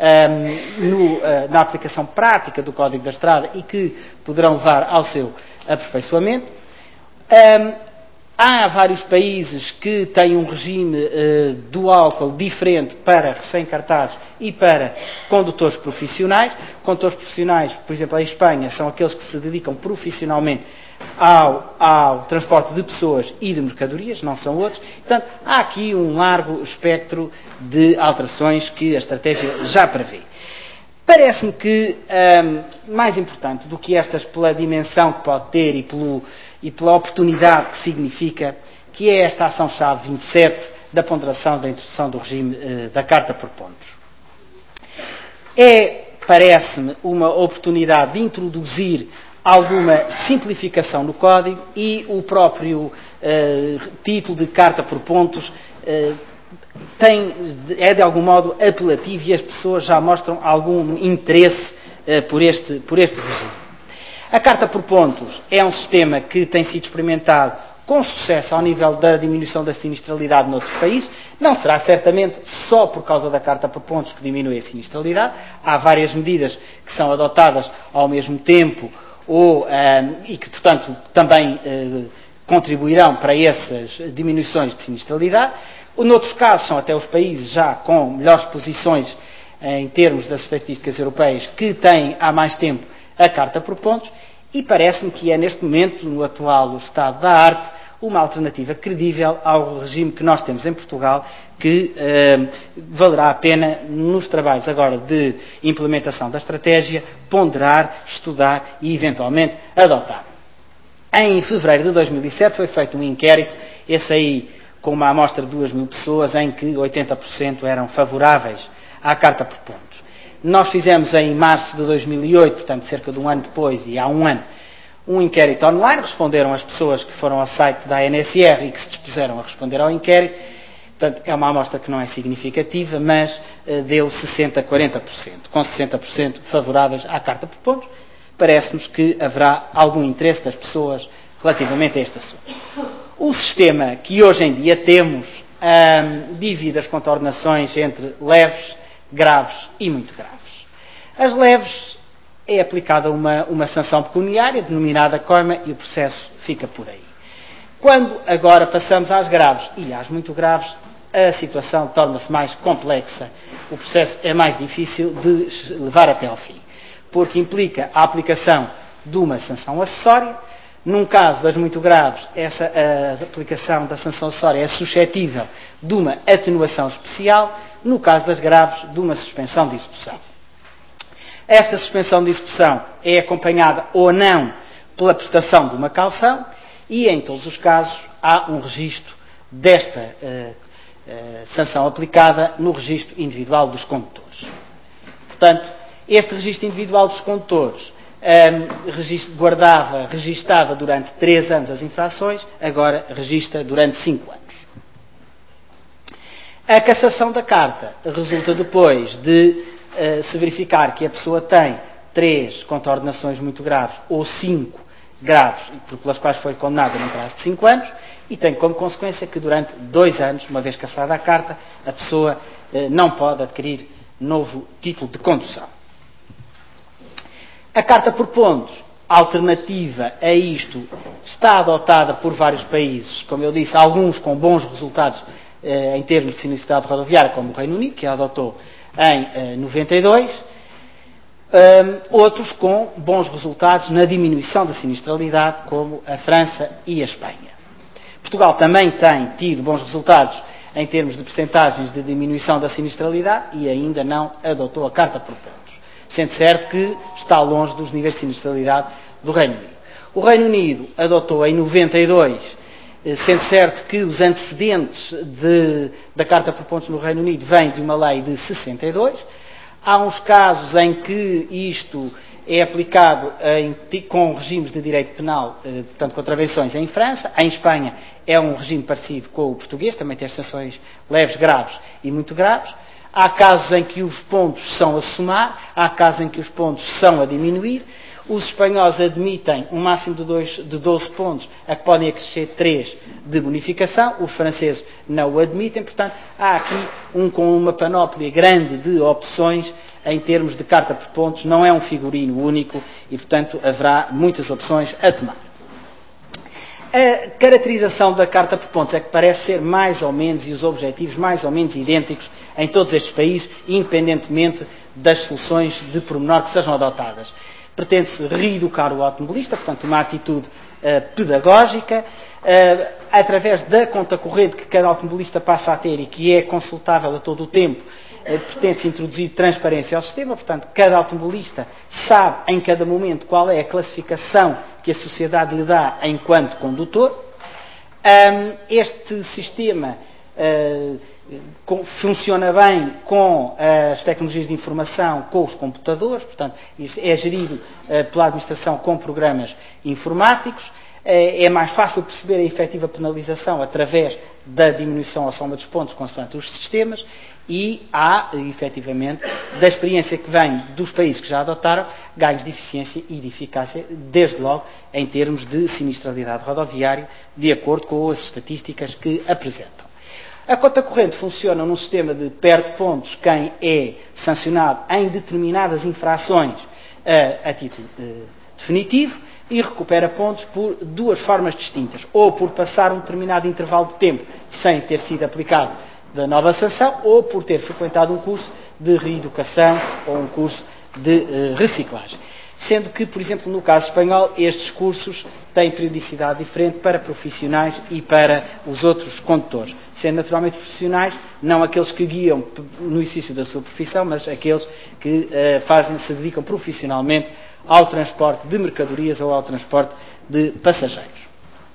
Speaker 4: na aplicação prática do Código da Estrada e que poderão levar ao seu aperfeiçoamento. Há vários países que têm um regime do álcool diferente para recém-cartados e para condutores profissionais. Condutores profissionais, por exemplo, em Espanha, são aqueles que se dedicam profissionalmente ao transporte de pessoas e de mercadorias, não são outros. Portanto, há aqui um largo espectro de alterações que a estratégia já prevê. Parece-me que, mais importante do que estas pela dimensão que pode ter e pela oportunidade que significa, que é esta ação-chave 27 da introdução do regime da Carta por pontos. Parece-me, uma oportunidade de introduzir alguma simplificação no Código e o próprio título de Carta por pontos é de algum modo apelativo e as pessoas já mostram algum interesse por este regime. A Carta por pontos é um sistema que tem sido experimentado com sucesso ao nível da diminuição da sinistralidade noutros países. Não será certamente só por causa da Carta por pontos que diminui a sinistralidade. Há várias medidas que são adotadas ao mesmo tempo e que, portanto, também contribuirão para essas diminuições de sinistralidade. Noutros casos, são até os países já com melhores posições em termos das estatísticas europeias que têm há mais tempo a Carta por pontos e parece-me que é neste momento, no atual estado da arte, uma alternativa credível ao regime que nós temos em Portugal, que valerá a pena, nos trabalhos agora de implementação da estratégia, ponderar, estudar e eventualmente adotar. Em fevereiro de 2007 foi feito um inquérito, esse aí com uma amostra de 2.000 pessoas, em que 80% eram favoráveis à Carta por pontos. Nós fizemos em março de 2008, portanto cerca de um ano depois, e há um ano, um inquérito online. Responderam as pessoas que foram ao site da ANSR e que se dispuseram a responder ao inquérito. Portanto, é uma amostra que não é significativa, mas deu 60-40%, com 60% favoráveis à Carta por pontos. Parece-nos que haverá algum interesse das pessoas relativamente a este assunto. O sistema que hoje em dia temos divide as contornações entre leves, graves e muito graves. As leves é aplicada uma sanção pecuniária, denominada coima, e o processo fica por aí. Quando agora passamos às graves e às muito graves, a situação torna-se mais complexa. O processo é mais difícil de levar até ao fim, porque implica a aplicação de uma sanção acessória. Num caso das muito graves, a aplicação da sanção acessória é suscetível de uma atenuação especial. No caso das graves, de uma suspensão de execução. Esta suspensão de execução é acompanhada ou não pela prestação de uma caução e, em todos os casos, há um registro desta sanção aplicada no registro individual dos condutores. Portanto, este registro individual dos condutores registava durante 3 anos as infrações, agora registra durante 5 anos. A cassação da carta resulta depois de se verificar que a pessoa tem 3 contornações muito graves ou 5 graves, pelas quais foi condenada num prazo de 5 anos, e tem como consequência que durante 2 anos, uma vez cassada a carta, a pessoa não pode adquirir novo título de condução. A Carta por pontos, alternativa a isto, está adotada por vários países, como eu disse, alguns com bons resultados em termos de sinistralidade rodoviária, como o Reino Unido, que a adotou em 92, outros com bons resultados na diminuição da sinistralidade, como a França e a Espanha. Portugal também tem tido bons resultados em termos de percentagens de diminuição da sinistralidade e ainda não adotou a Carta por pontos, sendo certo que está longe dos níveis de sinistralidade do Reino Unido. O Reino Unido adotou em 92 sendo certo que os antecedentes da Carta por Pontos no Reino Unido vêm de uma lei de 62. Há uns casos em que isto é aplicado com regimes de direito penal, portanto, contravenções em França. Em Espanha é um regime parecido com o português, também tem sanções leves, graves e muito graves. Há casos em que os pontos são a somar, há casos em que os pontos são a diminuir. Os espanhóis admitem um máximo de 12 pontos, a que podem acrescer 3 de bonificação. Os franceses não o admitem. Portanto, há aqui com uma panóplia grande de opções em termos de carta por pontos. Não é um figurino único e, portanto, haverá muitas opções a tomar. A caracterização da carta por pontos é que parece ser mais ou menos, e os objetivos mais ou menos idênticos em todos estes países, independentemente das soluções de pormenor que sejam adotadas. Pretende-se reeducar o automobilista, portanto, uma atitude pedagógica, através da conta corrente que cada automobilista passa a ter e que é consultável a todo o tempo. Pretende-se introduzir transparência ao sistema, portanto, cada automobilista sabe em cada momento qual é a classificação que a sociedade lhe dá enquanto condutor. Este sistema funciona bem com as tecnologias de informação, com os computadores, portanto, é gerido pela administração com programas informáticos. É mais fácil perceber a efetiva penalização através da diminuição à soma dos pontos consoante os sistemas, e há, efetivamente, da experiência que vem dos países que já adotaram, ganhos de eficiência e de eficácia, desde logo em termos de sinistralidade rodoviária, de acordo com as estatísticas que apresentam. A conta corrente funciona num sistema de perde pontos quem é sancionado em determinadas infrações a título definitivo, e recupera pontos por duas formas distintas: ou por passar um determinado intervalo de tempo sem ter sido aplicado da nova sanção, ou por ter frequentado um curso de reeducação ou um curso de reciclagem. Sendo que, por exemplo, no caso espanhol, estes cursos têm periodicidade diferente para profissionais e para os outros condutores. Sendo naturalmente profissionais, não aqueles que guiam no exercício da sua profissão, mas aqueles que se dedicam profissionalmente ao transporte de mercadorias ou ao transporte de passageiros.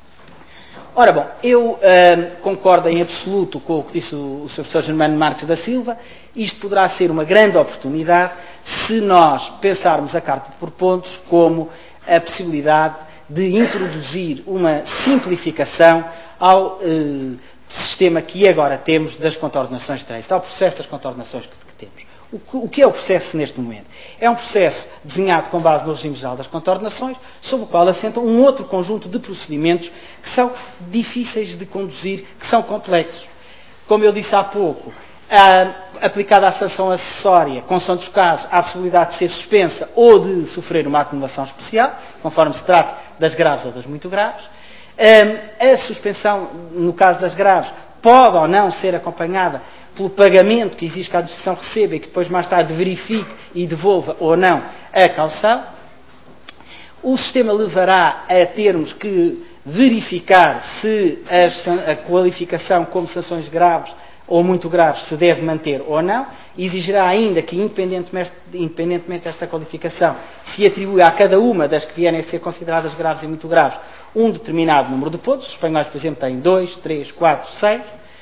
Speaker 4: Ora bom, eu concordo em absoluto com o que disse o Sr. Professor Germano Marques da Silva. Isto poderá ser uma grande oportunidade se nós pensarmos a carta por pontos como a possibilidade de introduzir uma simplificação ao sistema que agora temos das contornações de trânsito, ao processo das contornações que temos. O que é o processo neste momento? É um processo desenhado com base no regime geral das contornações, sobre o qual assenta um outro conjunto de procedimentos que são difíceis de conduzir, que são complexos. Como eu disse há pouco, aplicada a sanção acessória, consoante os casos, há a possibilidade de ser suspensa ou de sofrer uma acumulação especial, conforme se trate das graves ou das muito graves. A suspensão, no caso das graves, pode ou não ser acompanhada pelo pagamento que exige que a administração receba e que depois mais tarde verifique e devolva ou não a caução. O sistema levará a termos que verificar se a qualificação como sanções graves ou muito graves se deve manter ou não. Exigirá ainda que, independentemente desta qualificação, se atribui a cada uma das que vierem a ser consideradas graves e muito graves um determinado número de pontos. Os espanhóis, por exemplo, têm 2, 3, 4, 6.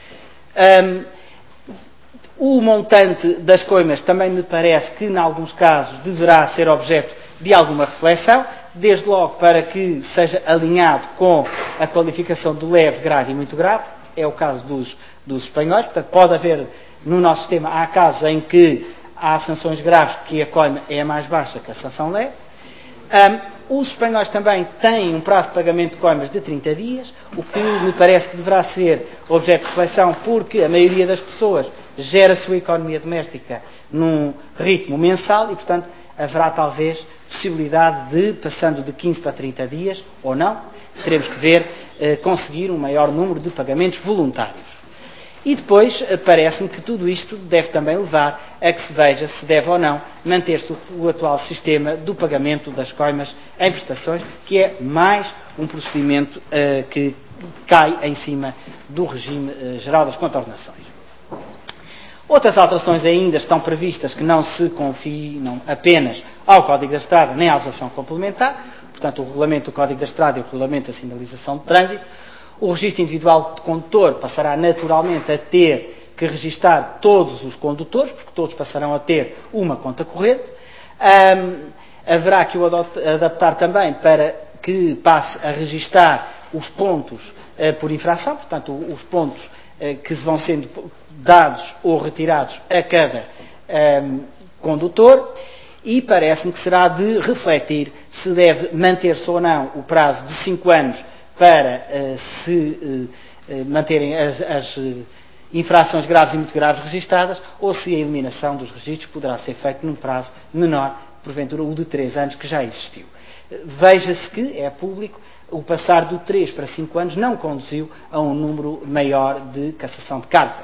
Speaker 4: O montante das coimas também me parece que, em alguns casos, deverá ser objeto de alguma reflexão, desde logo para que seja alinhado com a qualificação do leve, grave e muito grave. É o caso dos espanhóis. Portanto, pode haver, no nosso sistema, há casos em que há sanções graves que a coima é mais baixa que a sanção leve. Os espanhóis também têm um prazo de pagamento de coimas de 30 dias, o que me parece que deverá ser objeto de reflexão, porque a maioria das pessoas gera a sua economia doméstica num ritmo mensal e, portanto, haverá talvez possibilidade de, passando de 15 para 30 dias, ou não, teremos que ver, conseguir um maior número de pagamentos voluntários. E depois, parece-me que tudo isto deve também levar a que se veja se deve ou não manter-se o atual sistema do pagamento das coimas em prestações, que é mais um procedimento que cai em cima do regime geral das contornações. Outras alterações ainda estão previstas que não se confinam apenas ao Código da Estrada nem à legislação complementar, portanto o Regulamento do Código da Estrada e o Regulamento da Sinalização de Trânsito. O registro individual de condutor passará naturalmente a ter que registar todos os condutores, porque todos passarão a ter uma conta corrente. Haverá que o adaptar também para que passe a registar os pontos por infração, portanto, os pontos que vão sendo dados ou retirados a cada condutor, e parece-me que será de refletir se deve manter-se ou não o prazo de 5 anos para se manterem as infrações graves e muito graves registadas, ou se a eliminação dos registros poderá ser feita num prazo menor, porventura o de 3 anos que já existiu. Veja-se que, é público, o passar do 3 para 5 anos não conduziu a um número maior de cassação de cartas.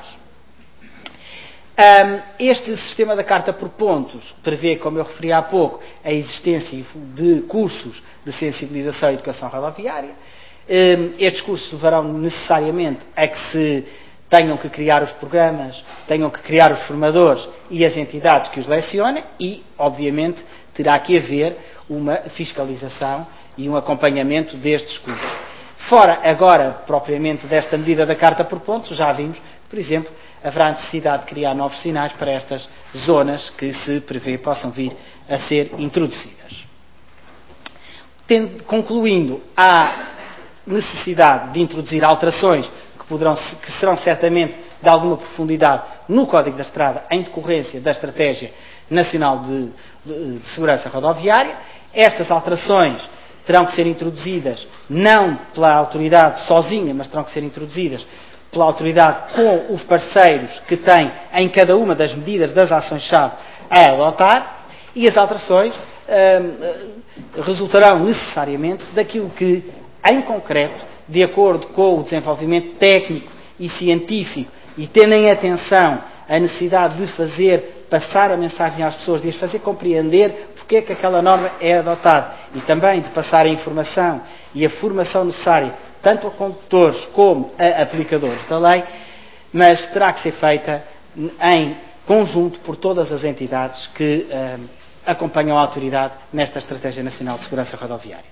Speaker 4: Este sistema da carta por pontos prevê, como eu referi há pouco, a existência de cursos de sensibilização e educação rodoviária. Estes cursos levarão necessariamente a que se tenham que criar os programas, tenham que criar os formadores e as entidades que os lecionem e, obviamente, terá que haver uma fiscalização e um acompanhamento destes cursos. Fora agora, propriamente, desta medida da carta por pontos, já vimos, por exemplo, haverá necessidade de criar novos sinais para estas zonas que se prevê possam vir a ser introduzidas. Concluindo, há necessidade de introduzir alterações que serão certamente de alguma profundidade no Código da Estrada em decorrência da Estratégia Nacional de Segurança Rodoviária. Estas alterações terão que ser introduzidas não pela autoridade sozinha, mas terão que ser introduzidas pela autoridade com os parceiros que tem em cada uma das medidas das ações-chave a adotar, e as alterações resultarão necessariamente daquilo que, em concreto, de acordo com o desenvolvimento técnico e científico, e tendo em atenção a necessidade de fazer passar a mensagem às pessoas, de as fazer compreender porque é que aquela norma é adotada, e também de passar a informação e a formação necessária tanto a condutores como a aplicadores da lei, mas terá que ser feita em conjunto por todas as entidades que acompanham a autoridade nesta Estratégia Nacional de Segurança Rodoviária.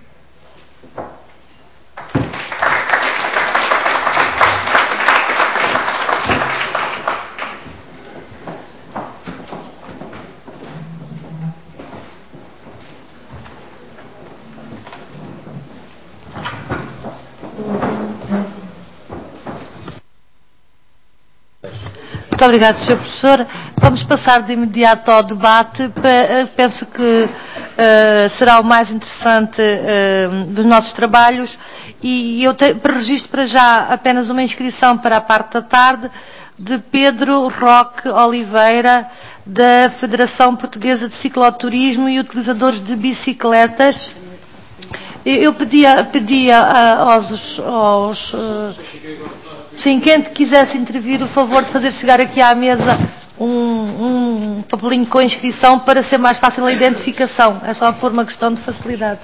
Speaker 2: Muito obrigado, Sr. Professor. Vamos passar de imediato ao debate. Penso que será o mais interessante dos nossos trabalhos, e eu registro para já apenas uma inscrição para a parte da tarde de Pedro Roque Oliveira, da Federação Portuguesa de Cicloturismo e Utilizadores de Bicicletas. Eu pedia aos sim, quem quisesse intervir, o favor de fazer chegar aqui à mesa um papelinho com inscrição para ser mais fácil a identificação. É só por uma questão de facilidade.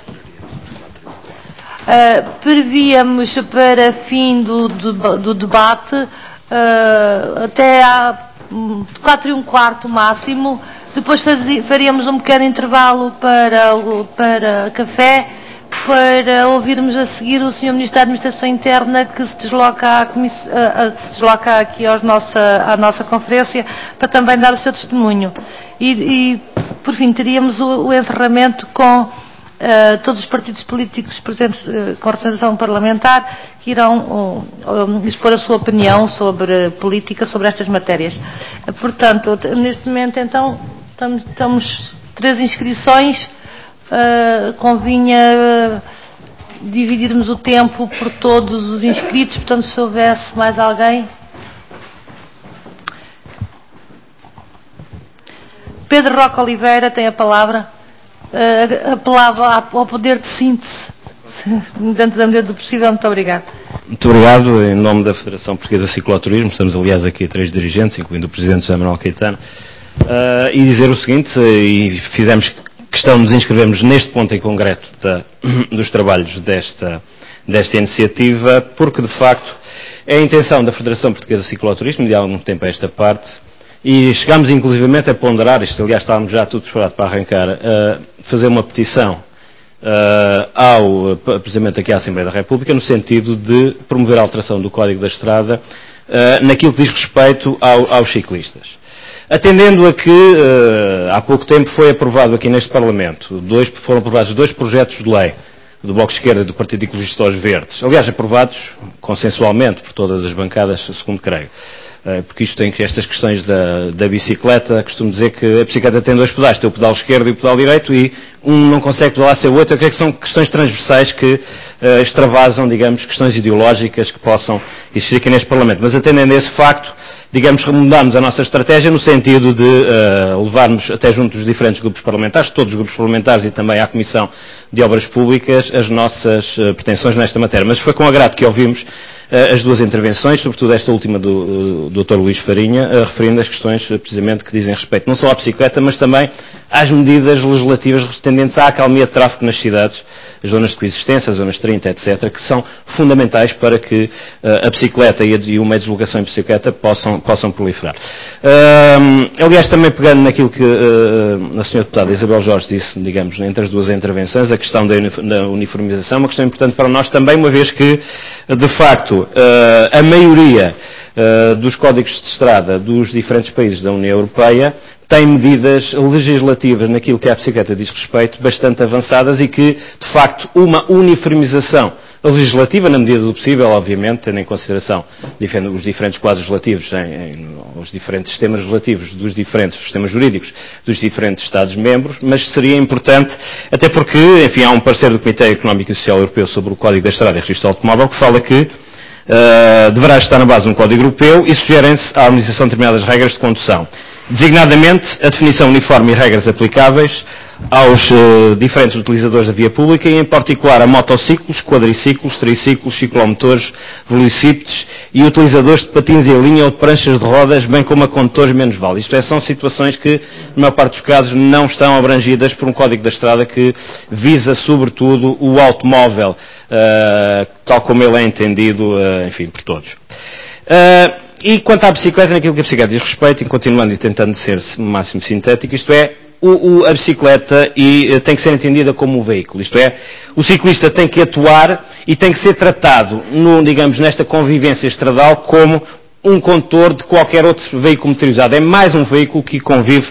Speaker 2: Prevíamos para fim do debate até à 4:15 máximo. Depois faríamos um pequeno intervalo para café, para ouvirmos a seguir o Sr. Ministro da Administração Interna, que se desloca aqui à nossa conferência para também dar o seu testemunho. E por fim, teríamos o encerramento com todos os partidos políticos presentes com representação parlamentar, que irão expor a sua opinião sobre política, sobre estas matérias. Portanto, neste momento, então, estamos 3 inscrições. Convinha dividirmos o tempo por todos os inscritos, portanto, se houvesse mais alguém. Pedro Roque Oliveira tem a palavra. Apelava ao poder de síntese, dentro da medida do possível. Muito obrigado.
Speaker 5: Muito obrigado. Em nome da Federação Portuguesa de Cicloturismo, estamos aliás aqui 3 dirigentes, incluindo o Presidente José Manuel Caetano, e dizer o seguinte, e fizemos questão de nos inscrevermos neste ponto em concreto dos trabalhos desta iniciativa, porque de facto é a intenção da Federação Portuguesa de Cicloturismo, de há algum tempo a esta parte, e chegámos inclusivamente a ponderar, isto aliás estávamos já tudo preparado para arrancar, fazer uma petição precisamente aqui à Assembleia da República, no sentido de promover a alteração do Código da Estrada naquilo que diz respeito aos ciclistas. Atendendo a que há pouco tempo foi aprovado aqui neste Parlamento, foram aprovados 2 projetos de lei do Bloco de Esquerda e do Partido Ecologista aos Verdes, aliás aprovados consensualmente por todas as bancadas, segundo creio. Porque isto tem estas questões da bicicleta, costumo dizer que a bicicleta tem 2 pedais, tem o pedal esquerdo e o pedal direito, e um não consegue pedalar sem o outro. Eu creio que são questões transversais que extravasam, digamos, questões ideológicas que possam existir aqui neste Parlamento. Mas atendendo a esse facto, digamos, remudarmos a nossa estratégia no sentido de levarmos até junto dos diferentes grupos parlamentares, todos os grupos parlamentares e também à Comissão de Obras Públicas, as nossas pretensões nesta matéria. Mas foi com agrado que ouvimos as 2 intervenções, sobretudo esta última do Dr. Luís Farinha, referindo as questões precisamente que dizem respeito não só à bicicleta, mas também às medidas legislativas tendentes à acalmia de tráfego nas cidades, as zonas de coexistência, as zonas 30, etc., que são fundamentais para que a bicicleta e o meio de deslocação em bicicleta possam proliferar. Aliás, também pegando naquilo que a Sra. Deputada Isabel Jorge disse, digamos, entre as 2 intervenções, a questão da uniformização é uma questão importante para nós também, uma vez que, de facto, a maioria dos códigos de estrada dos diferentes países da União Europeia tem medidas legislativas naquilo que a bicicleta diz respeito bastante avançadas e que, de facto, uma uniformização legislativa, na medida do possível, obviamente, tendo em consideração os diferentes quadros relativos, os diferentes sistemas legislativos dos diferentes sistemas jurídicos dos diferentes Estados-membros, mas seria importante, até porque, enfim, há um parecer do Comitê Económico e Social Europeu sobre o Código da Estrada e Registro Automóvel que fala que deverá estar na base de um Código Europeu e sugerem-se a harmonização de determinadas regras de condução. Designadamente, a definição uniforme e regras aplicáveis aos diferentes utilizadores da via pública e, em particular, a motociclos, quadriciclos, triciclos, ciclomotores, velocípedes e utilizadores de patins em linha ou de pranchas de rodas, bem como a condutores menos válidos. Isto são situações que, na maior parte dos casos, não estão abrangidas por um Código da Estrada que visa, sobretudo, o automóvel, tal como ele é entendido, enfim, por todos. E quanto à bicicleta, naquilo que a bicicleta diz respeito, e continuando e tentando ser o máximo sintético, isto é, a bicicleta tem que ser entendida como um veículo, isto é, o ciclista tem que atuar e tem que ser tratado, digamos, nesta convivência estradal como um condutor de qualquer outro veículo motorizado. É mais um veículo que convive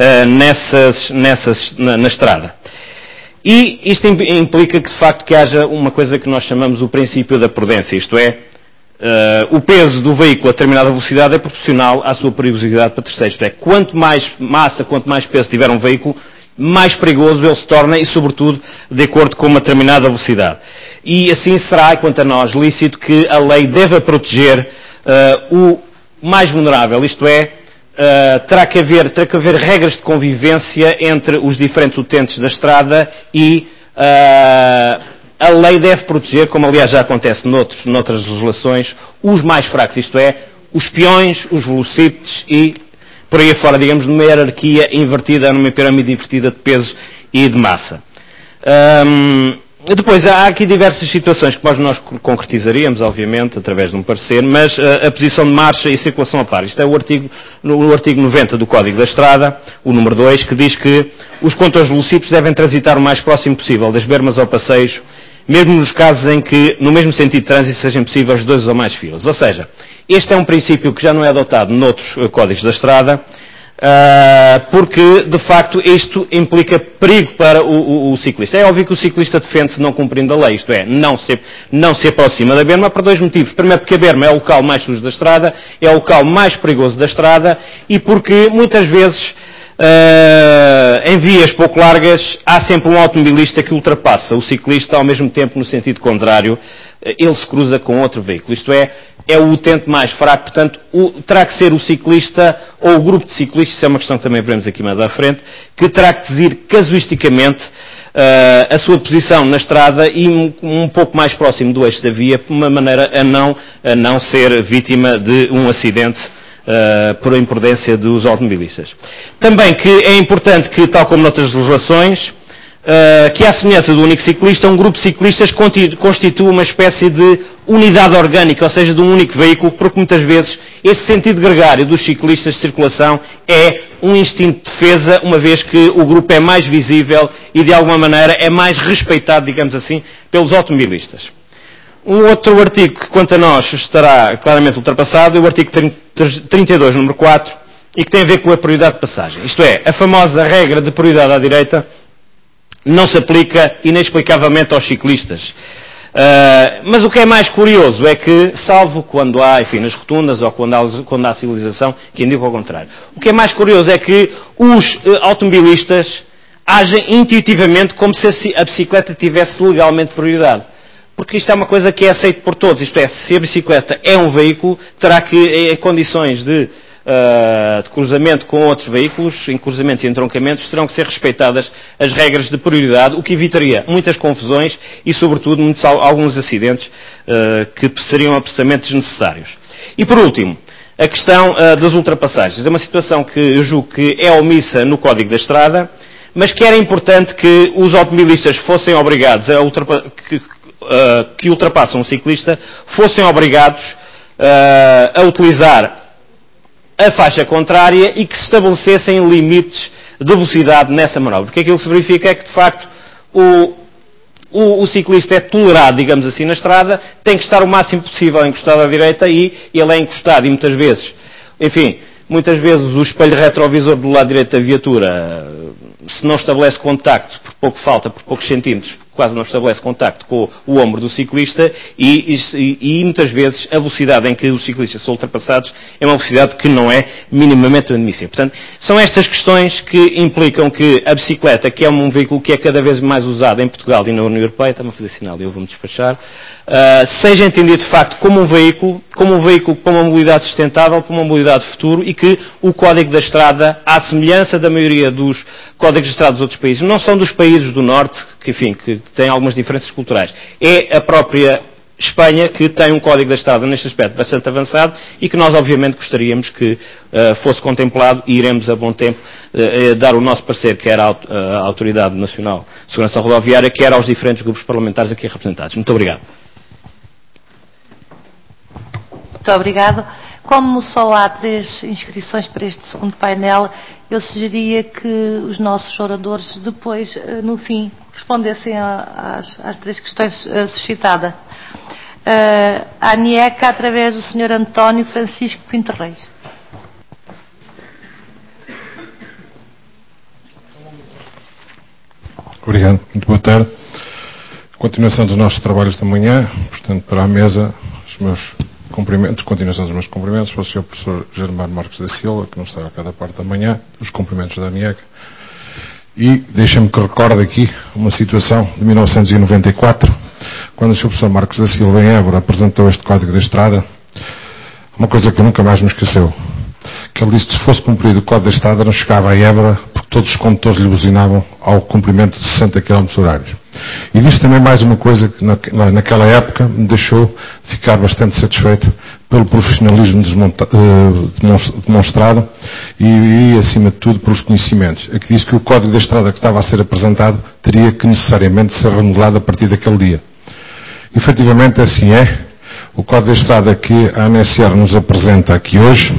Speaker 5: na estrada. E isto implica que, de facto, que haja uma coisa que nós chamamos o princípio da prudência, isto é, o peso do veículo a determinada velocidade é proporcional à sua perigosidade para terceiros. Isto é, quanto mais massa, quanto mais peso tiver um veículo, mais perigoso ele se torna e, sobretudo, de acordo com uma determinada velocidade. E assim será, quanto a nós, lícito que a lei deva proteger o mais vulnerável, isto é, terá que haver regras de convivência entre os diferentes utentes da estrada e a lei deve proteger, como aliás já acontece noutras legislações, os mais fracos, isto é, os peões, os velocípedes e por aí afora, digamos, numa hierarquia invertida, numa pirâmide invertida de peso e de massa. Depois, há aqui diversas situações que nós concretizaríamos, obviamente, através de um parecer, mas a posição de marcha e circulação a par. Isto é no artigo 90 do Código da Estrada, o número 2, que diz que os condutores velocípedes devem transitar o mais próximo possível das bermas ao passeio, mesmo nos casos em que, no mesmo sentido de trânsito, sejam possíveis 2 ou mais filas. Ou seja, este é um princípio que já não é adotado noutros códigos da estrada, porque, de facto, isto implica perigo para o ciclista. É óbvio que o ciclista defende-se não cumprindo a lei, isto é, não se aproxima da berma por 2 motivos. Primeiro, porque a berma é o local mais sujo da estrada, é o local mais perigoso da estrada, e porque, muitas vezes, em vias pouco largas, há sempre um automobilista que ultrapassa o ciclista, ao mesmo tempo, no sentido contrário, ele se cruza com outro veículo. Isto é o utente mais fraco, portanto, terá que ser o ciclista, ou o grupo de ciclistas, isso é uma questão que também veremos aqui mais à frente, que terá que decidir casuisticamente a sua posição na estrada e um pouco mais próximo do eixo da via, de uma maneira a não ser vítima de um acidente por imprudência dos automobilistas. Também que é importante que, tal como noutras legislações, que, à semelhança do único ciclista, um grupo de ciclistas constitui uma espécie de unidade orgânica, ou seja, de um único veículo, porque muitas vezes esse sentido gregário dos ciclistas de circulação é um instinto de defesa, uma vez que o grupo é mais visível e, de alguma maneira, é mais respeitado, digamos assim, pelos automobilistas. Um outro artigo que, quanto a nós, estará claramente ultrapassado é o artigo 32, número 4, e que tem a ver com a prioridade de passagem. Isto é, a famosa regra de prioridade à direita não se aplica inexplicavelmente aos ciclistas. Mas o que é mais curioso é que, salvo quando há, enfim, nas rotundas ou quando há civilização, que indica ao contrário. O que é mais curioso é que os automobilistas agem intuitivamente como se a bicicleta tivesse legalmente prioridade. Porque isto é uma coisa que é aceito por todos. Isto é, se a bicicleta é um veículo, terá que, em condições de cruzamento com outros veículos, em cruzamentos e entroncamentos, terão que ser respeitadas as regras de prioridade, o que evitaria muitas confusões e, sobretudo, alguns acidentes que seriam absolutamente desnecessários. E, por último, a questão das ultrapassagens. É uma situação que eu julgo que é omissa no Código da Estrada, mas que era importante que os automobilistas fossem obrigados que ultrapassam um ciclista, fossem obrigados a utilizar a faixa contrária e que se estabelecessem limites de velocidade nessa manobra. Porque aquilo que se verifica é que, de facto, o ciclista é tolerado, digamos assim, na estrada, tem que estar o máximo possível encostado à direita e ele é encostado e muitas vezes, enfim, muitas vezes o espelho retrovisor do lado direito da viatura, se não estabelece contacto, por pouco falta, por poucos centímetros, quase não estabelece contacto com o ombro do ciclista e muitas vezes a velocidade em que os ciclistas são ultrapassados é uma velocidade que não é minimamente admissível. Portanto, são estas questões que implicam que a bicicleta, que é um veículo que é cada vez mais usado em Portugal e na União Europeia, está-me a fazer sinal e eu vou-me despachar, seja entendido de facto como um veículo para uma mobilidade sustentável, para uma mobilidade de futuro e que o Código da Estrada, à semelhança da maioria dos Códigos de Estrada dos outros países, não são dos países do Norte, que têm algumas diferenças culturais. É a própria Espanha que tem um Código da Estrada neste aspecto bastante avançado e que nós obviamente gostaríamos que fosse contemplado e iremos a bom tempo dar o nosso parecer, quer à Autoridade Nacional de Segurança Rodoviária, quer aos diferentes grupos parlamentares aqui representados. Muito obrigado.
Speaker 2: Muito obrigado. Como só há 3 inscrições para este segundo painel, eu sugeria que os nossos oradores depois, no fim, respondessem às 3 questões suscitadas. A ANIECA, através do Sr. António Francisco Pinto Reis.
Speaker 6: Obrigado. Muito boa tarde. Continuação dos nossos trabalhos da manhã, portanto, para a mesa, os meus cumprimentos, continuação dos meus cumprimentos para o Sr. Professor Germano Marques da Silva, que não está a cada parte da manhã, os cumprimentos da ANIECA. E deixa-me que recorde aqui uma situação de 1994, quando o Sr. Professor Marques da Silva, em Évora, apresentou este Código da Estrada, uma coisa que eu nunca mais me esqueceu, que ele disse que se fosse cumprido o Código da Estrada não chegava a Évora, porque todos os condutores lhe buzinavam ao cumprimento de 60 km horários. E disse também mais uma coisa que naquela época me deixou ficar bastante satisfeito pelo profissionalismo demonstrado e, acima de tudo, pelos conhecimentos. É que disse que o Código da Estrada que estava a ser apresentado teria que necessariamente ser remodelado a partir daquele dia. E, efetivamente, assim é. O Código da Estrada que a ANSR nos apresenta aqui hoje,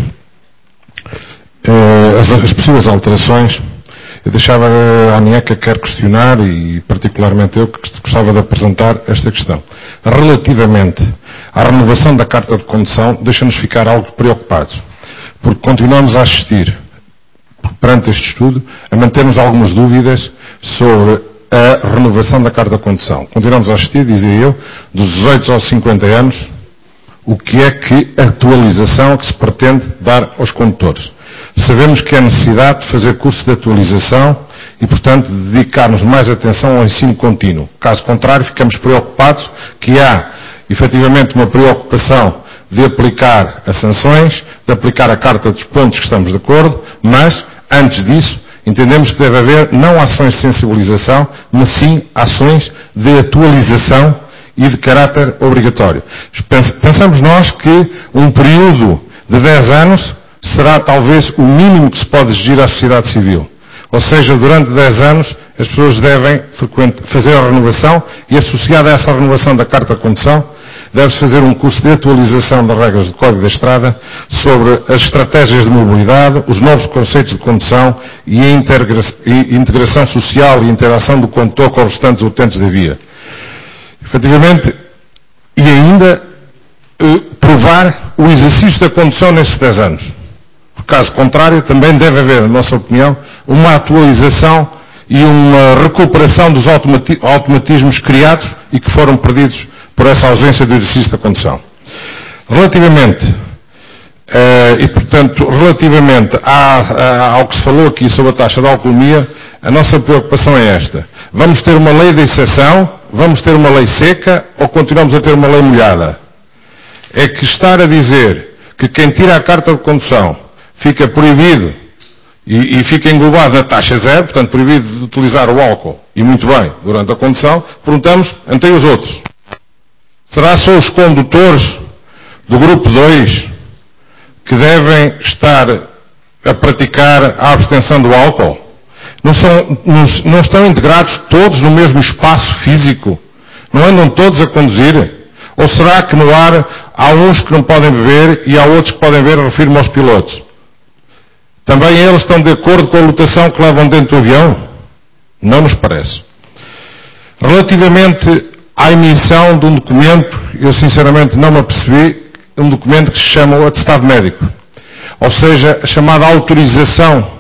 Speaker 6: as possíveis alterações, eu deixava a ANIECA quer questionar e particularmente eu que gostava de apresentar esta questão. Relativamente à renovação da carta de condução, deixa-nos ficar algo preocupados, porque continuamos a assistir, perante este estudo, a mantermos algumas dúvidas sobre a renovação da carta de condução. Continuamos a assistir, dizia eu, dos 18 aos 50 anos, o que é que a atualização que se pretende dar aos condutores. Sabemos que há necessidade de fazer curso de atualização e, portanto, de dedicarmos mais atenção ao ensino contínuo. Caso contrário, ficamos preocupados que há, efetivamente, uma preocupação de aplicar as sanções, de aplicar a carta dos pontos que estamos de acordo, mas, antes disso, entendemos que deve haver não ações de sensibilização, mas sim ações de atualização e de caráter obrigatório. Pensamos nós que um período de 10 anos será talvez o mínimo que se pode exigir à sociedade civil. Ou seja, durante 10 anos as pessoas devem fazer a renovação e, associada a essa renovação da carta de condução, deve-se fazer um curso de atualização das regras do Código da Estrada sobre as estratégias de mobilidade, os novos conceitos de condução e a integração social e interação do condutor com os restantes utentes da via. Efetivamente, e ainda provar o exercício da condução nesses 10 anos. Por caso contrário, também deve haver, na nossa opinião, uma atualização e uma recuperação dos automatismos criados e que foram perdidos por essa ausência do exercício da condução. Relativamente ao que se falou aqui sobre a taxa de alcoolemia, a nossa preocupação é esta. Vamos ter uma lei de exceção, vamos ter uma lei seca ou continuamos a ter uma lei molhada? É que estar a dizer que quem tira a carta de condução fica proibido e fica englobado na taxa zero, portanto proibido de utilizar o álcool, e muito bem, durante a condução, perguntamos, então e os outros? Será só os condutores do grupo 2 que devem estar a praticar a abstenção do álcool? Não estão integrados todos no mesmo espaço físico? Não andam todos a conduzir? Ou será que no ar há uns que não podem beber e há outros que podem beber, refiro-me aos pilotos? Também eles estão de acordo com a lotação que levam dentro do avião? Não nos parece. Relativamente à emissão de um documento, eu sinceramente não me apercebi, um documento que se chama o atestado médico. Ou seja, a chamada autorização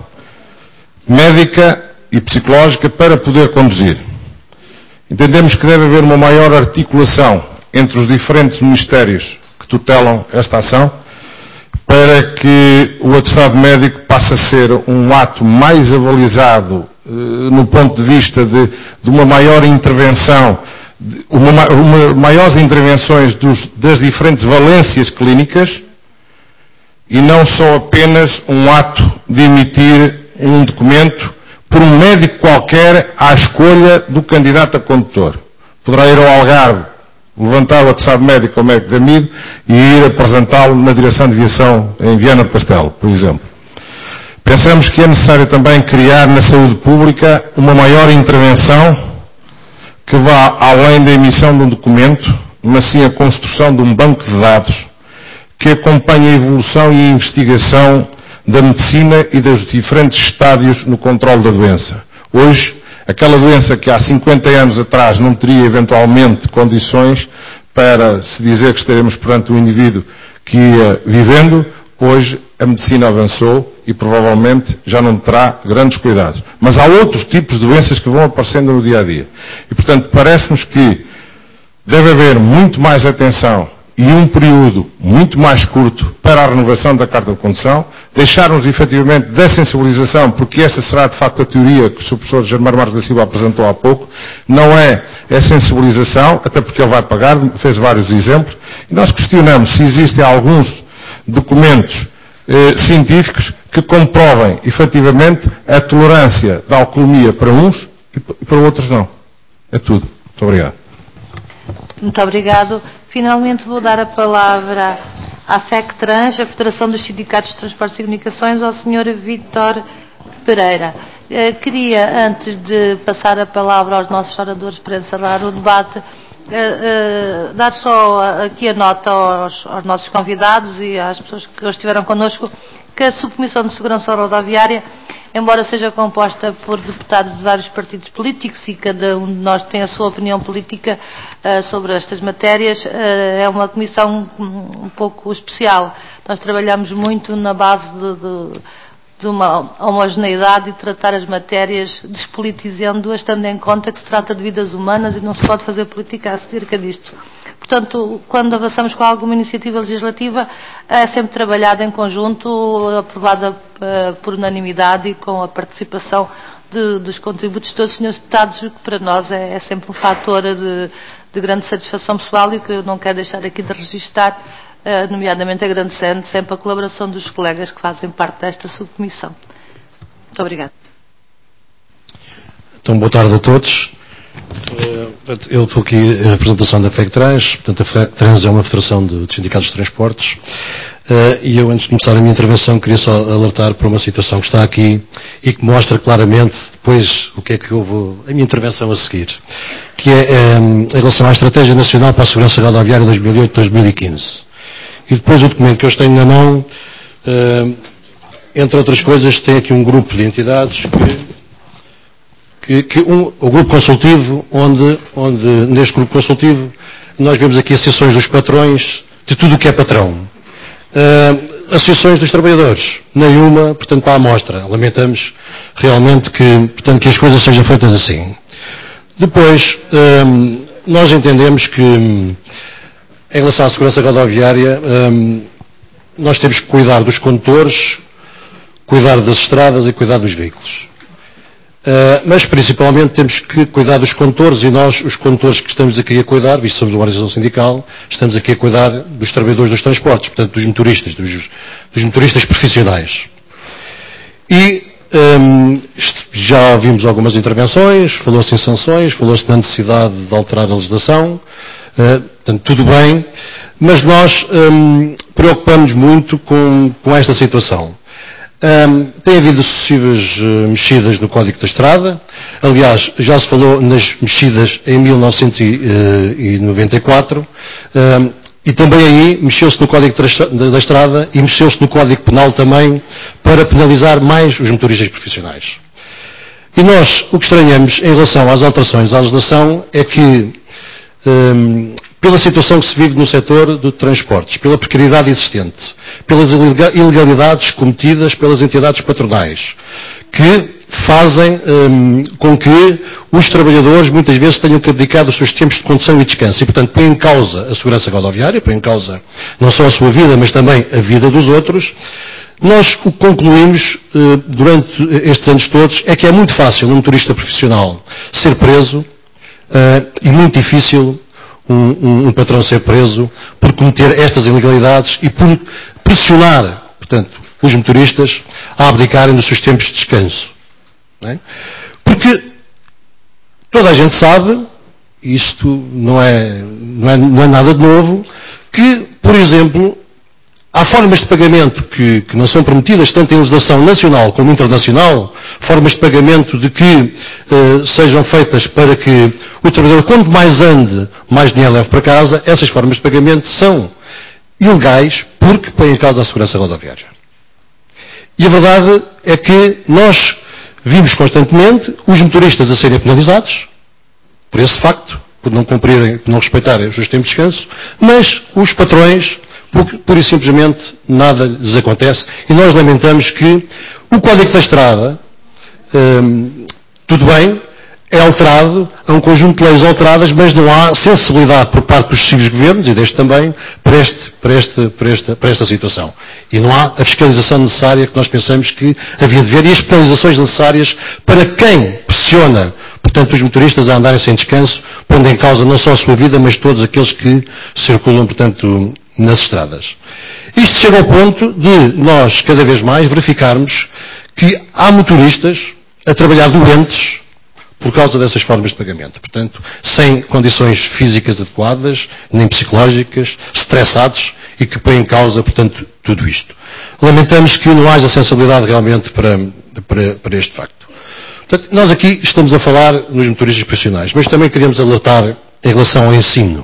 Speaker 6: médica e psicológica para poder conduzir. Entendemos que deve haver uma maior articulação entre os diferentes ministérios que tutelam esta ação para que o atestado médico passe a ser um ato mais avalizado no ponto de vista de uma maior intervenção, maiores intervenções das diferentes valências clínicas e não só apenas um ato de emitir um documento por um médico qualquer à escolha do candidato a condutor. Poderá ir ao Algarve, levantar o atestado médico ao médico de amigo e ir apresentá-lo na direção de viação em Viana do Castelo, por exemplo. Pensamos que é necessário também criar na saúde pública uma maior intervenção que vá além da emissão de um documento, mas sim a construção de um banco de dados que acompanhe a evolução e a investigação da medicina e dos diferentes estádios no controle da doença. Hoje, aquela doença que há 50 anos atrás não teria eventualmente condições para se dizer que estaremos perante um indivíduo que ia vivendo, hoje a medicina avançou e provavelmente já não terá grandes cuidados. Mas há outros tipos de doenças que vão aparecendo no dia a dia. E portanto parece-nos que deve haver muito mais atenção e um período muito mais curto para a renovação da carta de condução, deixarmos efetivamente da sensibilização, porque essa será de facto a teoria que o Sr. Professor Germano Marques da Silva apresentou há pouco, não é a sensibilização, até porque ele vai pagar, fez vários exemplos, e nós questionamos se existem alguns documentos científicos que comprovem efetivamente a tolerância da alcoolemia para uns e para outros não. É tudo. Muito obrigado.
Speaker 2: Muito obrigado. Finalmente vou dar a palavra à FECTRANS, a Federação dos Sindicatos de Transportes e Comunicações, ao Sr. Vítor Pereira. Queria, antes de passar a palavra aos nossos oradores para encerrar o debate, dar só aqui a nota aos nossos convidados e às pessoas que hoje estiveram connosco, que a Subcomissão de Segurança Rodoviária, embora seja composta por deputados de vários partidos políticos e cada um de nós tem a sua opinião política sobre estas matérias, é uma comissão um pouco especial. Nós trabalhamos muito na base de uma homogeneidade e tratar as matérias despolitizando-as, tendo em conta que se trata de vidas humanas e não se pode fazer política acerca disto. Portanto, quando avançamos com alguma iniciativa legislativa, é sempre trabalhada em conjunto, aprovada por unanimidade e com a participação dos contributos de todos os senhores deputados, que para nós é sempre um fator de grande satisfação pessoal e que eu não quero deixar aqui de registar, nomeadamente agradecendo sempre a colaboração dos colegas que fazem parte desta subcomissão. Muito obrigada.
Speaker 7: Então, boa tarde a todos. Eu estou aqui em representação da FECTRANS. Portanto, a FECTRANS é uma federação de sindicatos de transportes. E eu, antes de começar a minha intervenção, queria só alertar para uma situação que está aqui e que mostra claramente depois o que é que houve a minha intervenção a seguir, que é em relação à Estratégia Nacional para a Segurança Rodoviária 2008-2015. E depois o documento que eu tenho na mão, entre outras coisas, tem aqui um grupo de entidades o grupo consultivo, onde neste grupo consultivo nós vemos aqui associações dos patrões, de tudo o que é patrão. Associações dos trabalhadores, nenhuma, portanto, para a amostra. Lamentamos realmente que as coisas sejam feitas assim. Depois, nós entendemos que, em relação à segurança rodoviária, nós temos que cuidar dos condutores, cuidar das estradas e cuidar dos veículos. Mas principalmente temos que cuidar dos condutores, e nós, os condutores que estamos aqui a cuidar, visto que somos uma organização sindical, estamos aqui a cuidar dos trabalhadores dos transportes, portanto dos motoristas profissionais. E já ouvimos algumas intervenções, falou-se em sanções, falou-se na necessidade de alterar a legislação, portanto tudo bem, mas nós preocupamos muito com esta situação. Tem havido sucessivas mexidas no Código da Estrada. Aliás, já se falou nas mexidas em 1994 e também aí mexeu-se no Código da Estrada e mexeu-se no Código Penal também para penalizar mais os motoristas profissionais. E nós, o que estranhamos em relação às alterações à legislação é que, pela situação que se vive no setor de transportes, pela precariedade existente, pelas ilegalidades cometidas pelas entidades patronais, que fazem com que os trabalhadores muitas vezes tenham que abdicar dos seus tempos de condução e descanso e, portanto, põem em causa a segurança rodoviária, põem em causa não só a sua vida, mas também a vida dos outros. Nós o que concluímos durante estes anos todos é que é muito fácil um motorista profissional ser preso e muito difícil um patrão ser preso por cometer estas ilegalidades e por pressionar, portanto, os motoristas a abdicarem dos seus tempos de descanso. Não é? Porque toda a gente sabe, isto não é nada de novo, que, por exemplo, há formas de pagamento que não são permitidas, tanto em legislação nacional como internacional, formas de pagamento de que sejam feitas para que o trabalhador, quanto mais ande, mais dinheiro leve para casa. Essas formas de pagamento são ilegais porque põem em causa a segurança rodoviária. E a verdade é que nós vimos constantemente os motoristas a serem penalizados por esse facto, por não cumprirem, por não respeitarem os seus tempos de descanso, mas os patrões, pura e simplesmente, nada lhes acontece. E nós lamentamos que o Código da Estrada, tudo bem, é alterado, há um conjunto de leis alteradas, mas não há sensibilidade por parte dos sucessivos governos, e deste também, para esta situação. E não há a fiscalização necessária que nós pensamos que havia de haver, e as penalizações necessárias para quem pressiona, portanto, os motoristas a andarem sem descanso, pondo em causa não só a sua vida, mas todos aqueles que circulam, portanto, nas estradas. Isto chega ao ponto de nós, cada vez mais, verificarmos que há motoristas a trabalhar doentes por causa dessas formas de pagamento. Portanto, sem condições físicas adequadas, nem psicológicas, estressados e que põem em causa, portanto, tudo isto. Lamentamos que não haja sensibilidade realmente para este facto. Portanto, nós aqui estamos a falar nos motoristas profissionais, mas também queríamos alertar em relação ao ensino.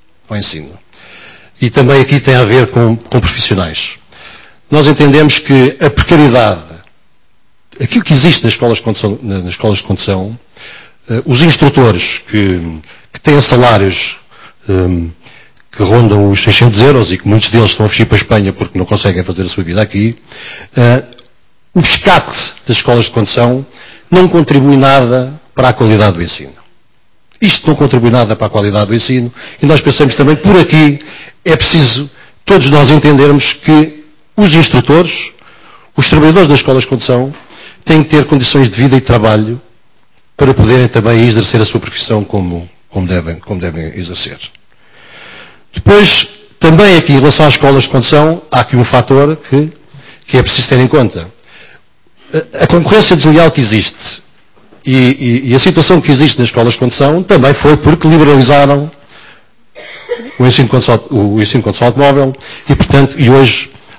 Speaker 7: E também aqui tem a ver com profissionais. Nós entendemos que a precariedade, aquilo que existe nas escolas de condução, os instrutores que têm salários que rondam os 600 euros e que muitos deles estão a fugir para a Espanha porque não conseguem fazer a sua vida aqui, o rescate das escolas de condução não contribui nada para a qualidade do ensino. Isto não contribui nada para a qualidade do ensino e nós pensamos também que por aqui é preciso todos nós entendermos que os instrutores, os trabalhadores das escolas de condução, têm que ter condições de vida e trabalho para poderem também exercer a sua profissão como devem exercer. Depois, também aqui em relação às escolas de condução, há aqui um fator que é preciso ter em conta. A concorrência desleal que existe e a situação que existe nas escolas de condução também foi porque liberalizaram o ensino de condução automóvel e, portanto, e hoje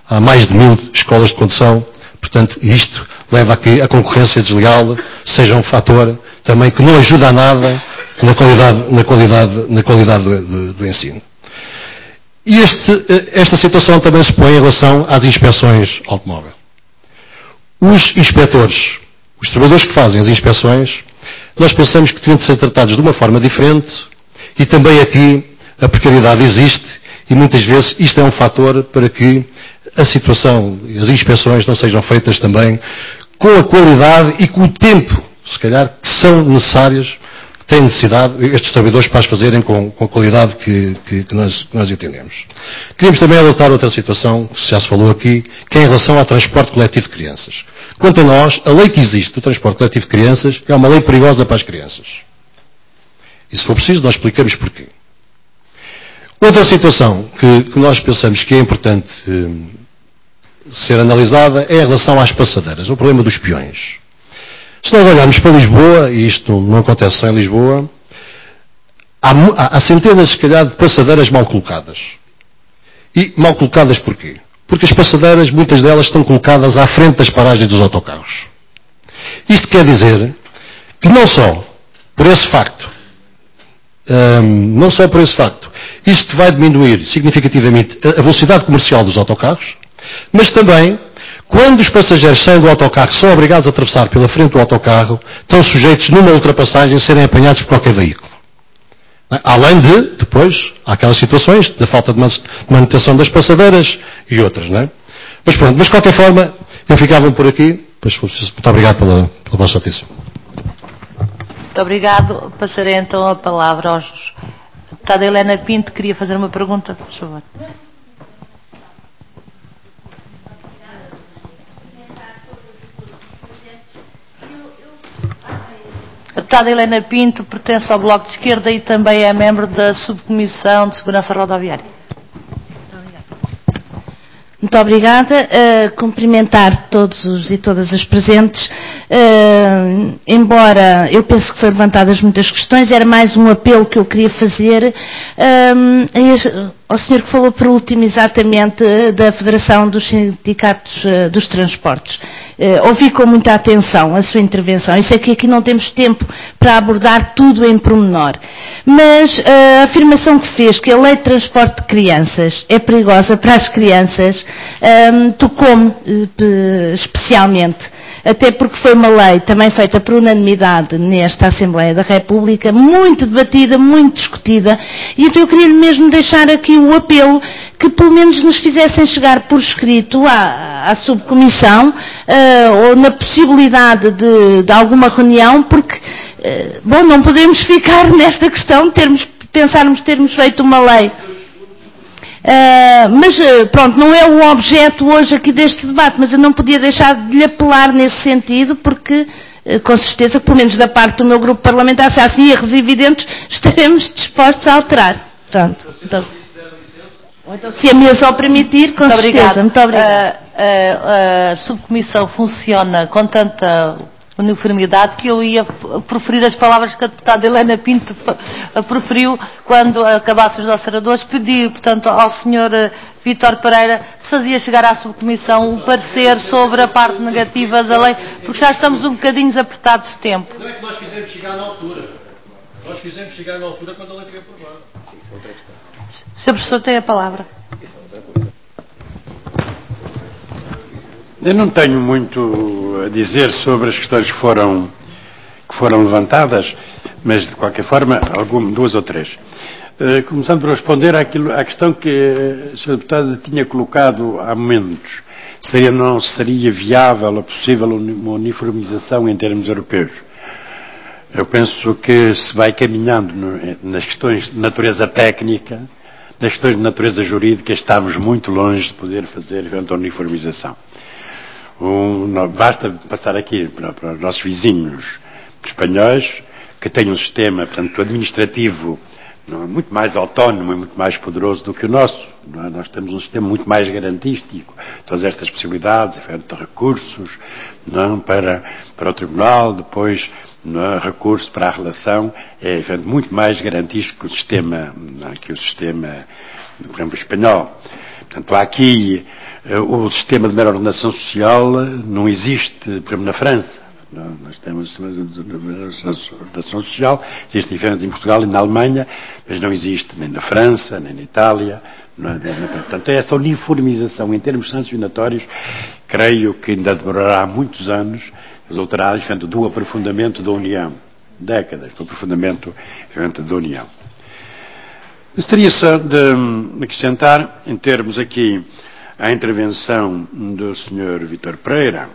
Speaker 7: há mais de 1000 escolas de condução. Portanto, isto leva a que a concorrência desleal seja um fator também que não ajuda a nada na qualidade do ensino. E esta situação também se põe em relação às inspeções automóvel. Os inspectores, os trabalhadores que fazem as inspeções, nós pensamos que têm de ser tratados de uma forma diferente e também aqui a precariedade existe e muitas vezes isto é um fator para que a situação e as inspeções não sejam feitas também com a qualidade e com o tempo, se calhar, que são necessárias, que têm necessidade, estes trabalhadores para as fazerem com a qualidade que nós entendemos. Queríamos também alertar outra situação, que já se falou aqui, que é em relação ao transporte coletivo de crianças. Quanto a nós, a lei que existe do transporte coletivo de crianças é uma lei perigosa para as crianças. E se for preciso, nós explicamos porquê. Outra situação que nós pensamos que é importante ser analisada é em relação às passadeiras, o problema dos peões. Se nós olharmos para Lisboa, e isto não acontece só em Lisboa, há centenas, se calhar, de passadeiras mal colocadas. E mal colocadas porquê? Porque as passadeiras, muitas delas, estão colocadas à frente das paragens dos autocarros. Isto quer dizer que não só por esse facto, isto vai diminuir significativamente a velocidade comercial dos autocarros, mas também, quando os passageiros saem do autocarro são obrigados a atravessar pela frente do autocarro, estão sujeitos numa ultrapassagem a serem apanhados por qualquer veículo. Além de, depois, há aquelas situações da falta de manutenção das passadeiras e outras, não é? Mas pronto, mas de qualquer forma, eu ficava por aqui. Muito obrigado pela vossa atenção.
Speaker 2: Muito obrigado. Passarei então a palavra aos... A deputada Helena Pinto queria fazer uma pergunta, por favor. A deputada Helena Pinto pertence ao Bloco de Esquerda e também é membro da Subcomissão de Segurança Rodoviária.
Speaker 8: Muito obrigada. Cumprimentar todos os e todas as presentes. Embora eu penso que foram levantadas muitas questões, era mais um apelo que eu queria fazer ao senhor que falou por último exatamente da Federação dos Sindicatos dos Transportes. Ouvi com muita atenção a sua intervenção. Eu sei que aqui não temos tempo para abordar tudo em pormenor. Mas a afirmação que fez que a lei de transporte de crianças é perigosa para as crianças tocou-me especialmente. Até porque foi uma lei também feita por unanimidade nesta Assembleia da República, muito debatida, muito discutida, e então eu queria mesmo deixar aqui o apelo que pelo menos nos fizessem chegar por escrito à subcomissão, ou na possibilidade de alguma reunião, porque, bom, não podemos ficar nesta questão de pensarmos termos feito uma lei. Mas pronto, não é o objeto hoje aqui deste debate, mas eu não podia deixar de lhe apelar nesse sentido, porque com certeza, pelo menos da parte do meu grupo parlamentar, se há assim erros evidentes, estaremos dispostos a alterar. Pronto. Então, se a mesa o permitir, com certeza. Muito obrigada.
Speaker 2: A subcomissão funciona com tanta uniformidade que eu ia proferir as palavras que a deputada Helena Pinto proferiu quando acabasse os nossos oradores. Pedi, portanto, ao Sr. Vítor Pereira se fazia chegar à subcomissão o parecer sobre a parte negativa da lei, porque já estamos um bocadinho apertados de tempo.
Speaker 7: Não é que nós fizemos chegar na altura. Nós fizemos chegar na altura quando a lei foi aprovada. Sim, isso é outra questão.
Speaker 2: Sr. Professor, tem a palavra.
Speaker 7: Isso é outra coisa.
Speaker 3: Eu não tenho muito a dizer sobre as questões que foram levantadas, mas de qualquer forma, duas ou três. Começando por responder à questão que a Sra. Deputada tinha colocado há momentos. Não seria viável ou possível uma uniformização em termos europeus? Eu penso que se vai caminhando nas questões de natureza técnica, nas questões de natureza jurídica, estamos muito longe de poder fazer a uniformização. Basta passar aqui para os nossos vizinhos espanhóis, que têm um sistema, portanto, administrativo muito mais autónomo e muito mais poderoso do que o nosso. Nós temos um sistema muito mais garantístico. Todas estas possibilidades, de recursos para o Tribunal, depois recurso para a relação, é muito mais garantístico que o sistema, por exemplo, espanhol. Portanto, há aqui o sistema de mera ordenação social não existe, por exemplo, na França. Nós temos o sistema de ordenação social, existe diferente em Portugal e na Alemanha, mas não existe nem na França, nem na Itália. Portanto, essa uniformização em termos sancionatórios, creio que ainda demorará muitos anos, resultará, enfim, do aprofundamento da União. Décadas do aprofundamento, enfim, da União. Gostaria só de acrescentar, em termos aqui, a intervenção do Sr. Vítor Pereira,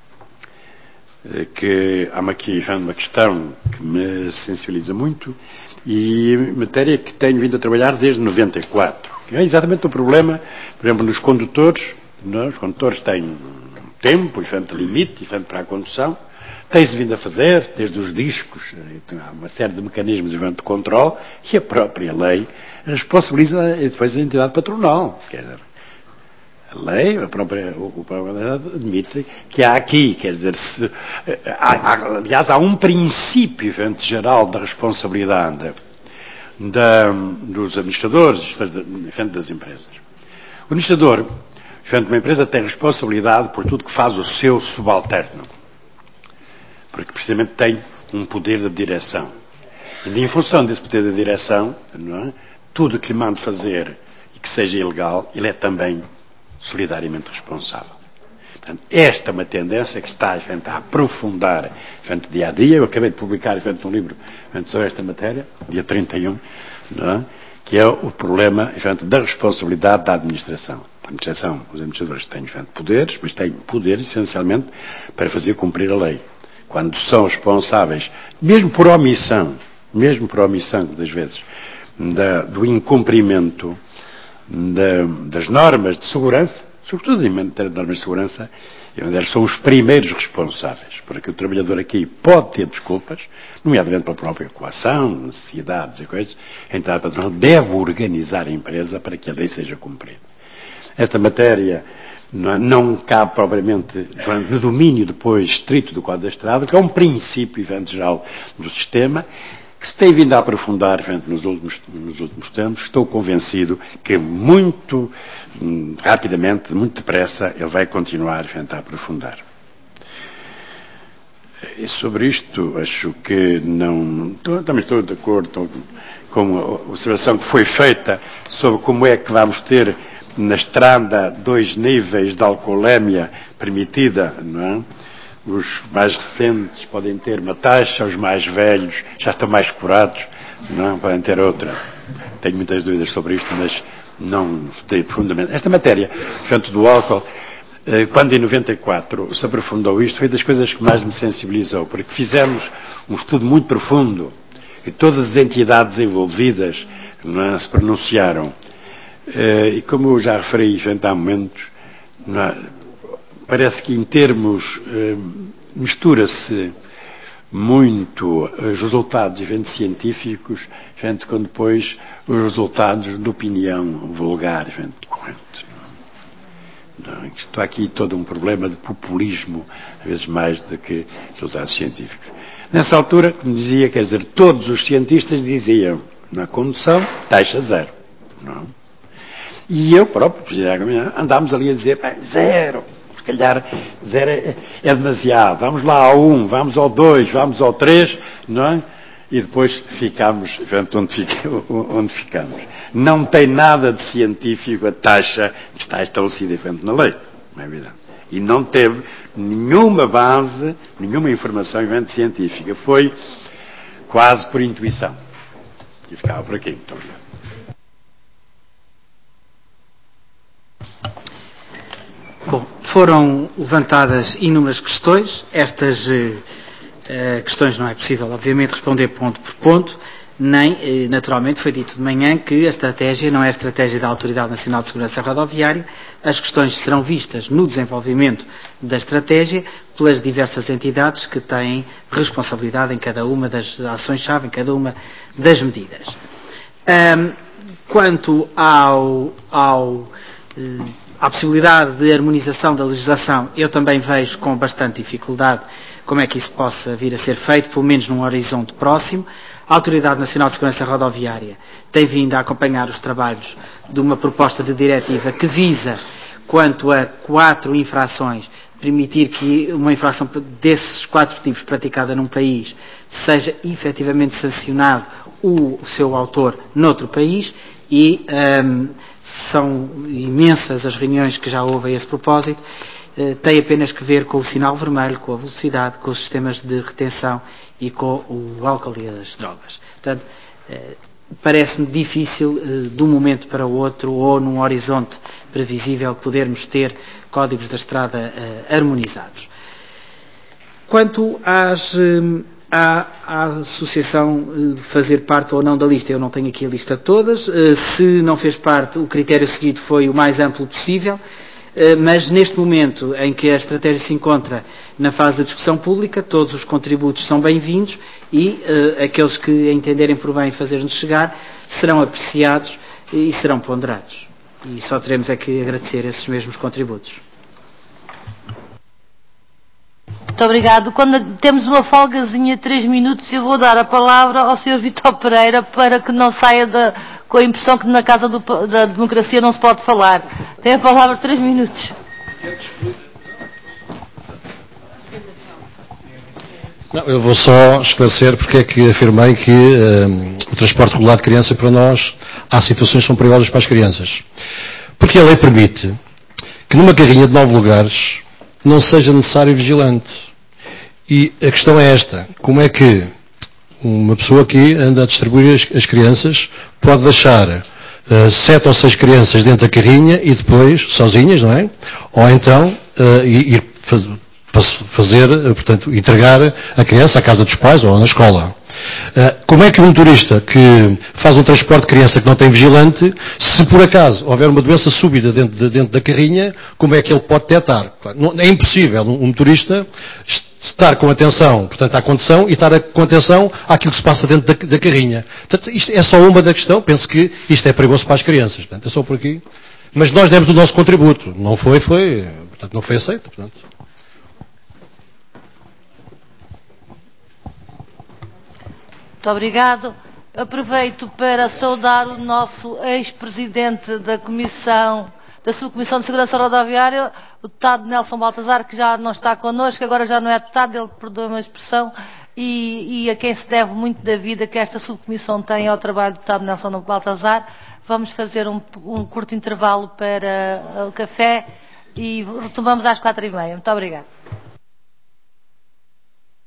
Speaker 3: que há aqui uma questão que me sensibiliza muito e matéria que tenho vindo a trabalhar desde 94. Que é exatamente o problema, por exemplo, nos condutores. Os condutores têm tempo, enfim, limite, enfim, para a condução. Tem-se vindo a fazer, desde os discos, há uma série de mecanismos de controle, e a própria lei responsabiliza depois a entidade patronal. Quer dizer, a lei, a própria admite que há aqui, quer dizer, aliás, há um princípio geral da responsabilidade dos administradores, das empresas. O administrador, de uma empresa, tem responsabilidade por tudo que faz o seu subalterno. Porque precisamente tem um poder de direção. E em função desse poder de direção, não é? Tudo o que lhe manda fazer e que seja ilegal, ele é também solidariamente responsável. Portanto, esta é uma tendência que está a aprofundar dia a dia. Eu acabei de publicar um livro sobre esta matéria, dia 31, não é? Que é o problema da responsabilidade da administração. A administração, os administradores têm poderes, mas têm poderes essencialmente para fazer cumprir a lei. Quando são responsáveis, mesmo por omissão, muitas vezes, do incumprimento das normas de segurança, sobretudo em matéria de normas de segurança, são os primeiros responsáveis, porque o trabalhador aqui pode ter desculpas, nomeadamente pela própria coação, necessidades e coisas, a entidade patronal deve organizar a empresa para que a lei seja cumprida. Esta matéria não cabe propriamente no domínio depois estrito do Código da Estrada, que é um princípio geral do sistema, que se tem vindo a aprofundar nos últimos tempos. Estou convencido que muito rapidamente, muito depressa, ele vai continuar a aprofundar. E sobre isto, acho que também estou de acordo com a observação que foi feita sobre como é que vamos ter na estrada 2 níveis de alcoolemia permitida, não é? Os mais recentes podem ter uma taxa, os mais velhos já estão mais curados, não é? Podem ter outra. Tenho muitas dúvidas sobre isto, mas não sei profundamente. Esta matéria, junto do álcool, quando em 94 se aprofundou isto, foi das coisas que mais me sensibilizou, porque fizemos um estudo muito profundo e todas as entidades envolvidas, não é, se pronunciaram. E como eu já referi há momentos, parece que em termos mistura-se muito os resultados científicos com depois os resultados de opinião vulgar corrente. Isto há aqui todo um problema de populismo, às vezes mais do que resultados científicos. Nessa altura, como dizia, quer dizer, todos os cientistas diziam, na condução, taxa zero. Não? E eu próprio, andámos ali a dizer, zero, se calhar zero é demasiado, vamos lá ao 1, vamos ao 2, vamos ao 3, não é? E depois ficámos onde ficamos. Não tem nada de científico a taxa que está estabelecida na lei, não é evidente. E não teve nenhuma base, nenhuma informação científica. Foi quase por intuição. E ficava por aqui. Muito obrigado.
Speaker 4: Bom, foram levantadas inúmeras questões. Estas questões não é possível, obviamente, responder ponto por ponto, nem, naturalmente, foi dito de manhã que a estratégia não é a estratégia da Autoridade Nacional de Segurança Rodoviária. As questões serão vistas no desenvolvimento da estratégia pelas diversas entidades que têm responsabilidade em cada uma das ações-chave, em cada uma das medidas. Quanto à possibilidade de harmonização da legislação, eu também vejo com bastante dificuldade como é que isso possa vir a ser feito, pelo menos num horizonte próximo. A Autoridade Nacional de Segurança Rodoviária tem vindo a acompanhar os trabalhos de uma proposta de diretiva que visa, quanto a 4 infrações, permitir que uma infração desses 4 tipos praticada num país seja efetivamente sancionado o seu autor noutro país e são imensas as reuniões que já houve a esse propósito. Tem apenas que ver com o sinal vermelho, com a velocidade, com os sistemas de retenção e com o álcool e as drogas. Portanto, parece-me difícil, de um momento para o outro, ou num horizonte previsível, podermos ter códigos da estrada harmonizados. Quanto à associação fazer parte ou não da lista, eu não tenho aqui a lista de todas. Se não fez parte, o critério seguido foi o mais amplo possível. Mas neste momento em que a estratégia se encontra na fase da discussão pública, todos os contributos são bem-vindos e aqueles que entenderem por bem fazer-nos chegar serão apreciados e serão ponderados. E só teremos é que agradecer esses mesmos contributos.
Speaker 2: Muito obrigado. Quando temos uma folgazinha de 3 minutos, eu vou dar a palavra ao Sr. Vítor Pereira para que não saia com a impressão que na Casa da Democracia não se pode falar. Tem a palavra 3 minutos.
Speaker 7: Não, eu vou só esclarecer porque é que afirmei que o transporte regular de criança, para nós, há situações que são perigosas para as crianças. Porque a lei permite que numa carrinha de 9 lugares não seja necessário vigilante. E a questão é esta: como é que uma pessoa que anda a distribuir as crianças pode deixar 7 ou 6 crianças dentro da carrinha e depois, sozinhas, não é? Ou então ir fazer, portanto, entregar a criança à casa dos pais ou na escola. Como é que um motorista que faz um transporte de criança que não tem vigilante, se por acaso houver uma doença súbita dentro da carrinha, como é que ele pode detectar? É impossível um motorista estar com atenção, portanto, à condução e estar com atenção àquilo que se passa dentro da carrinha. Portanto, isto é só uma da questão. Penso que isto é perigoso para as crianças. Portanto, é só por aqui. Mas nós demos o nosso contributo. Não foi aceito. Portanto.
Speaker 2: Muito obrigado. Aproveito para saudar o nosso ex-presidente da Subcomissão de Segurança Rodoviária, o deputado Nelson Baltazar, que já não está connosco, agora já não é deputado, ele perdoa uma expressão, e a quem se deve muito da vida que esta subcomissão tem ao trabalho do deputado Nelson Baltazar. Vamos fazer um curto intervalo para o café e retomamos às 4h30. Muito obrigado.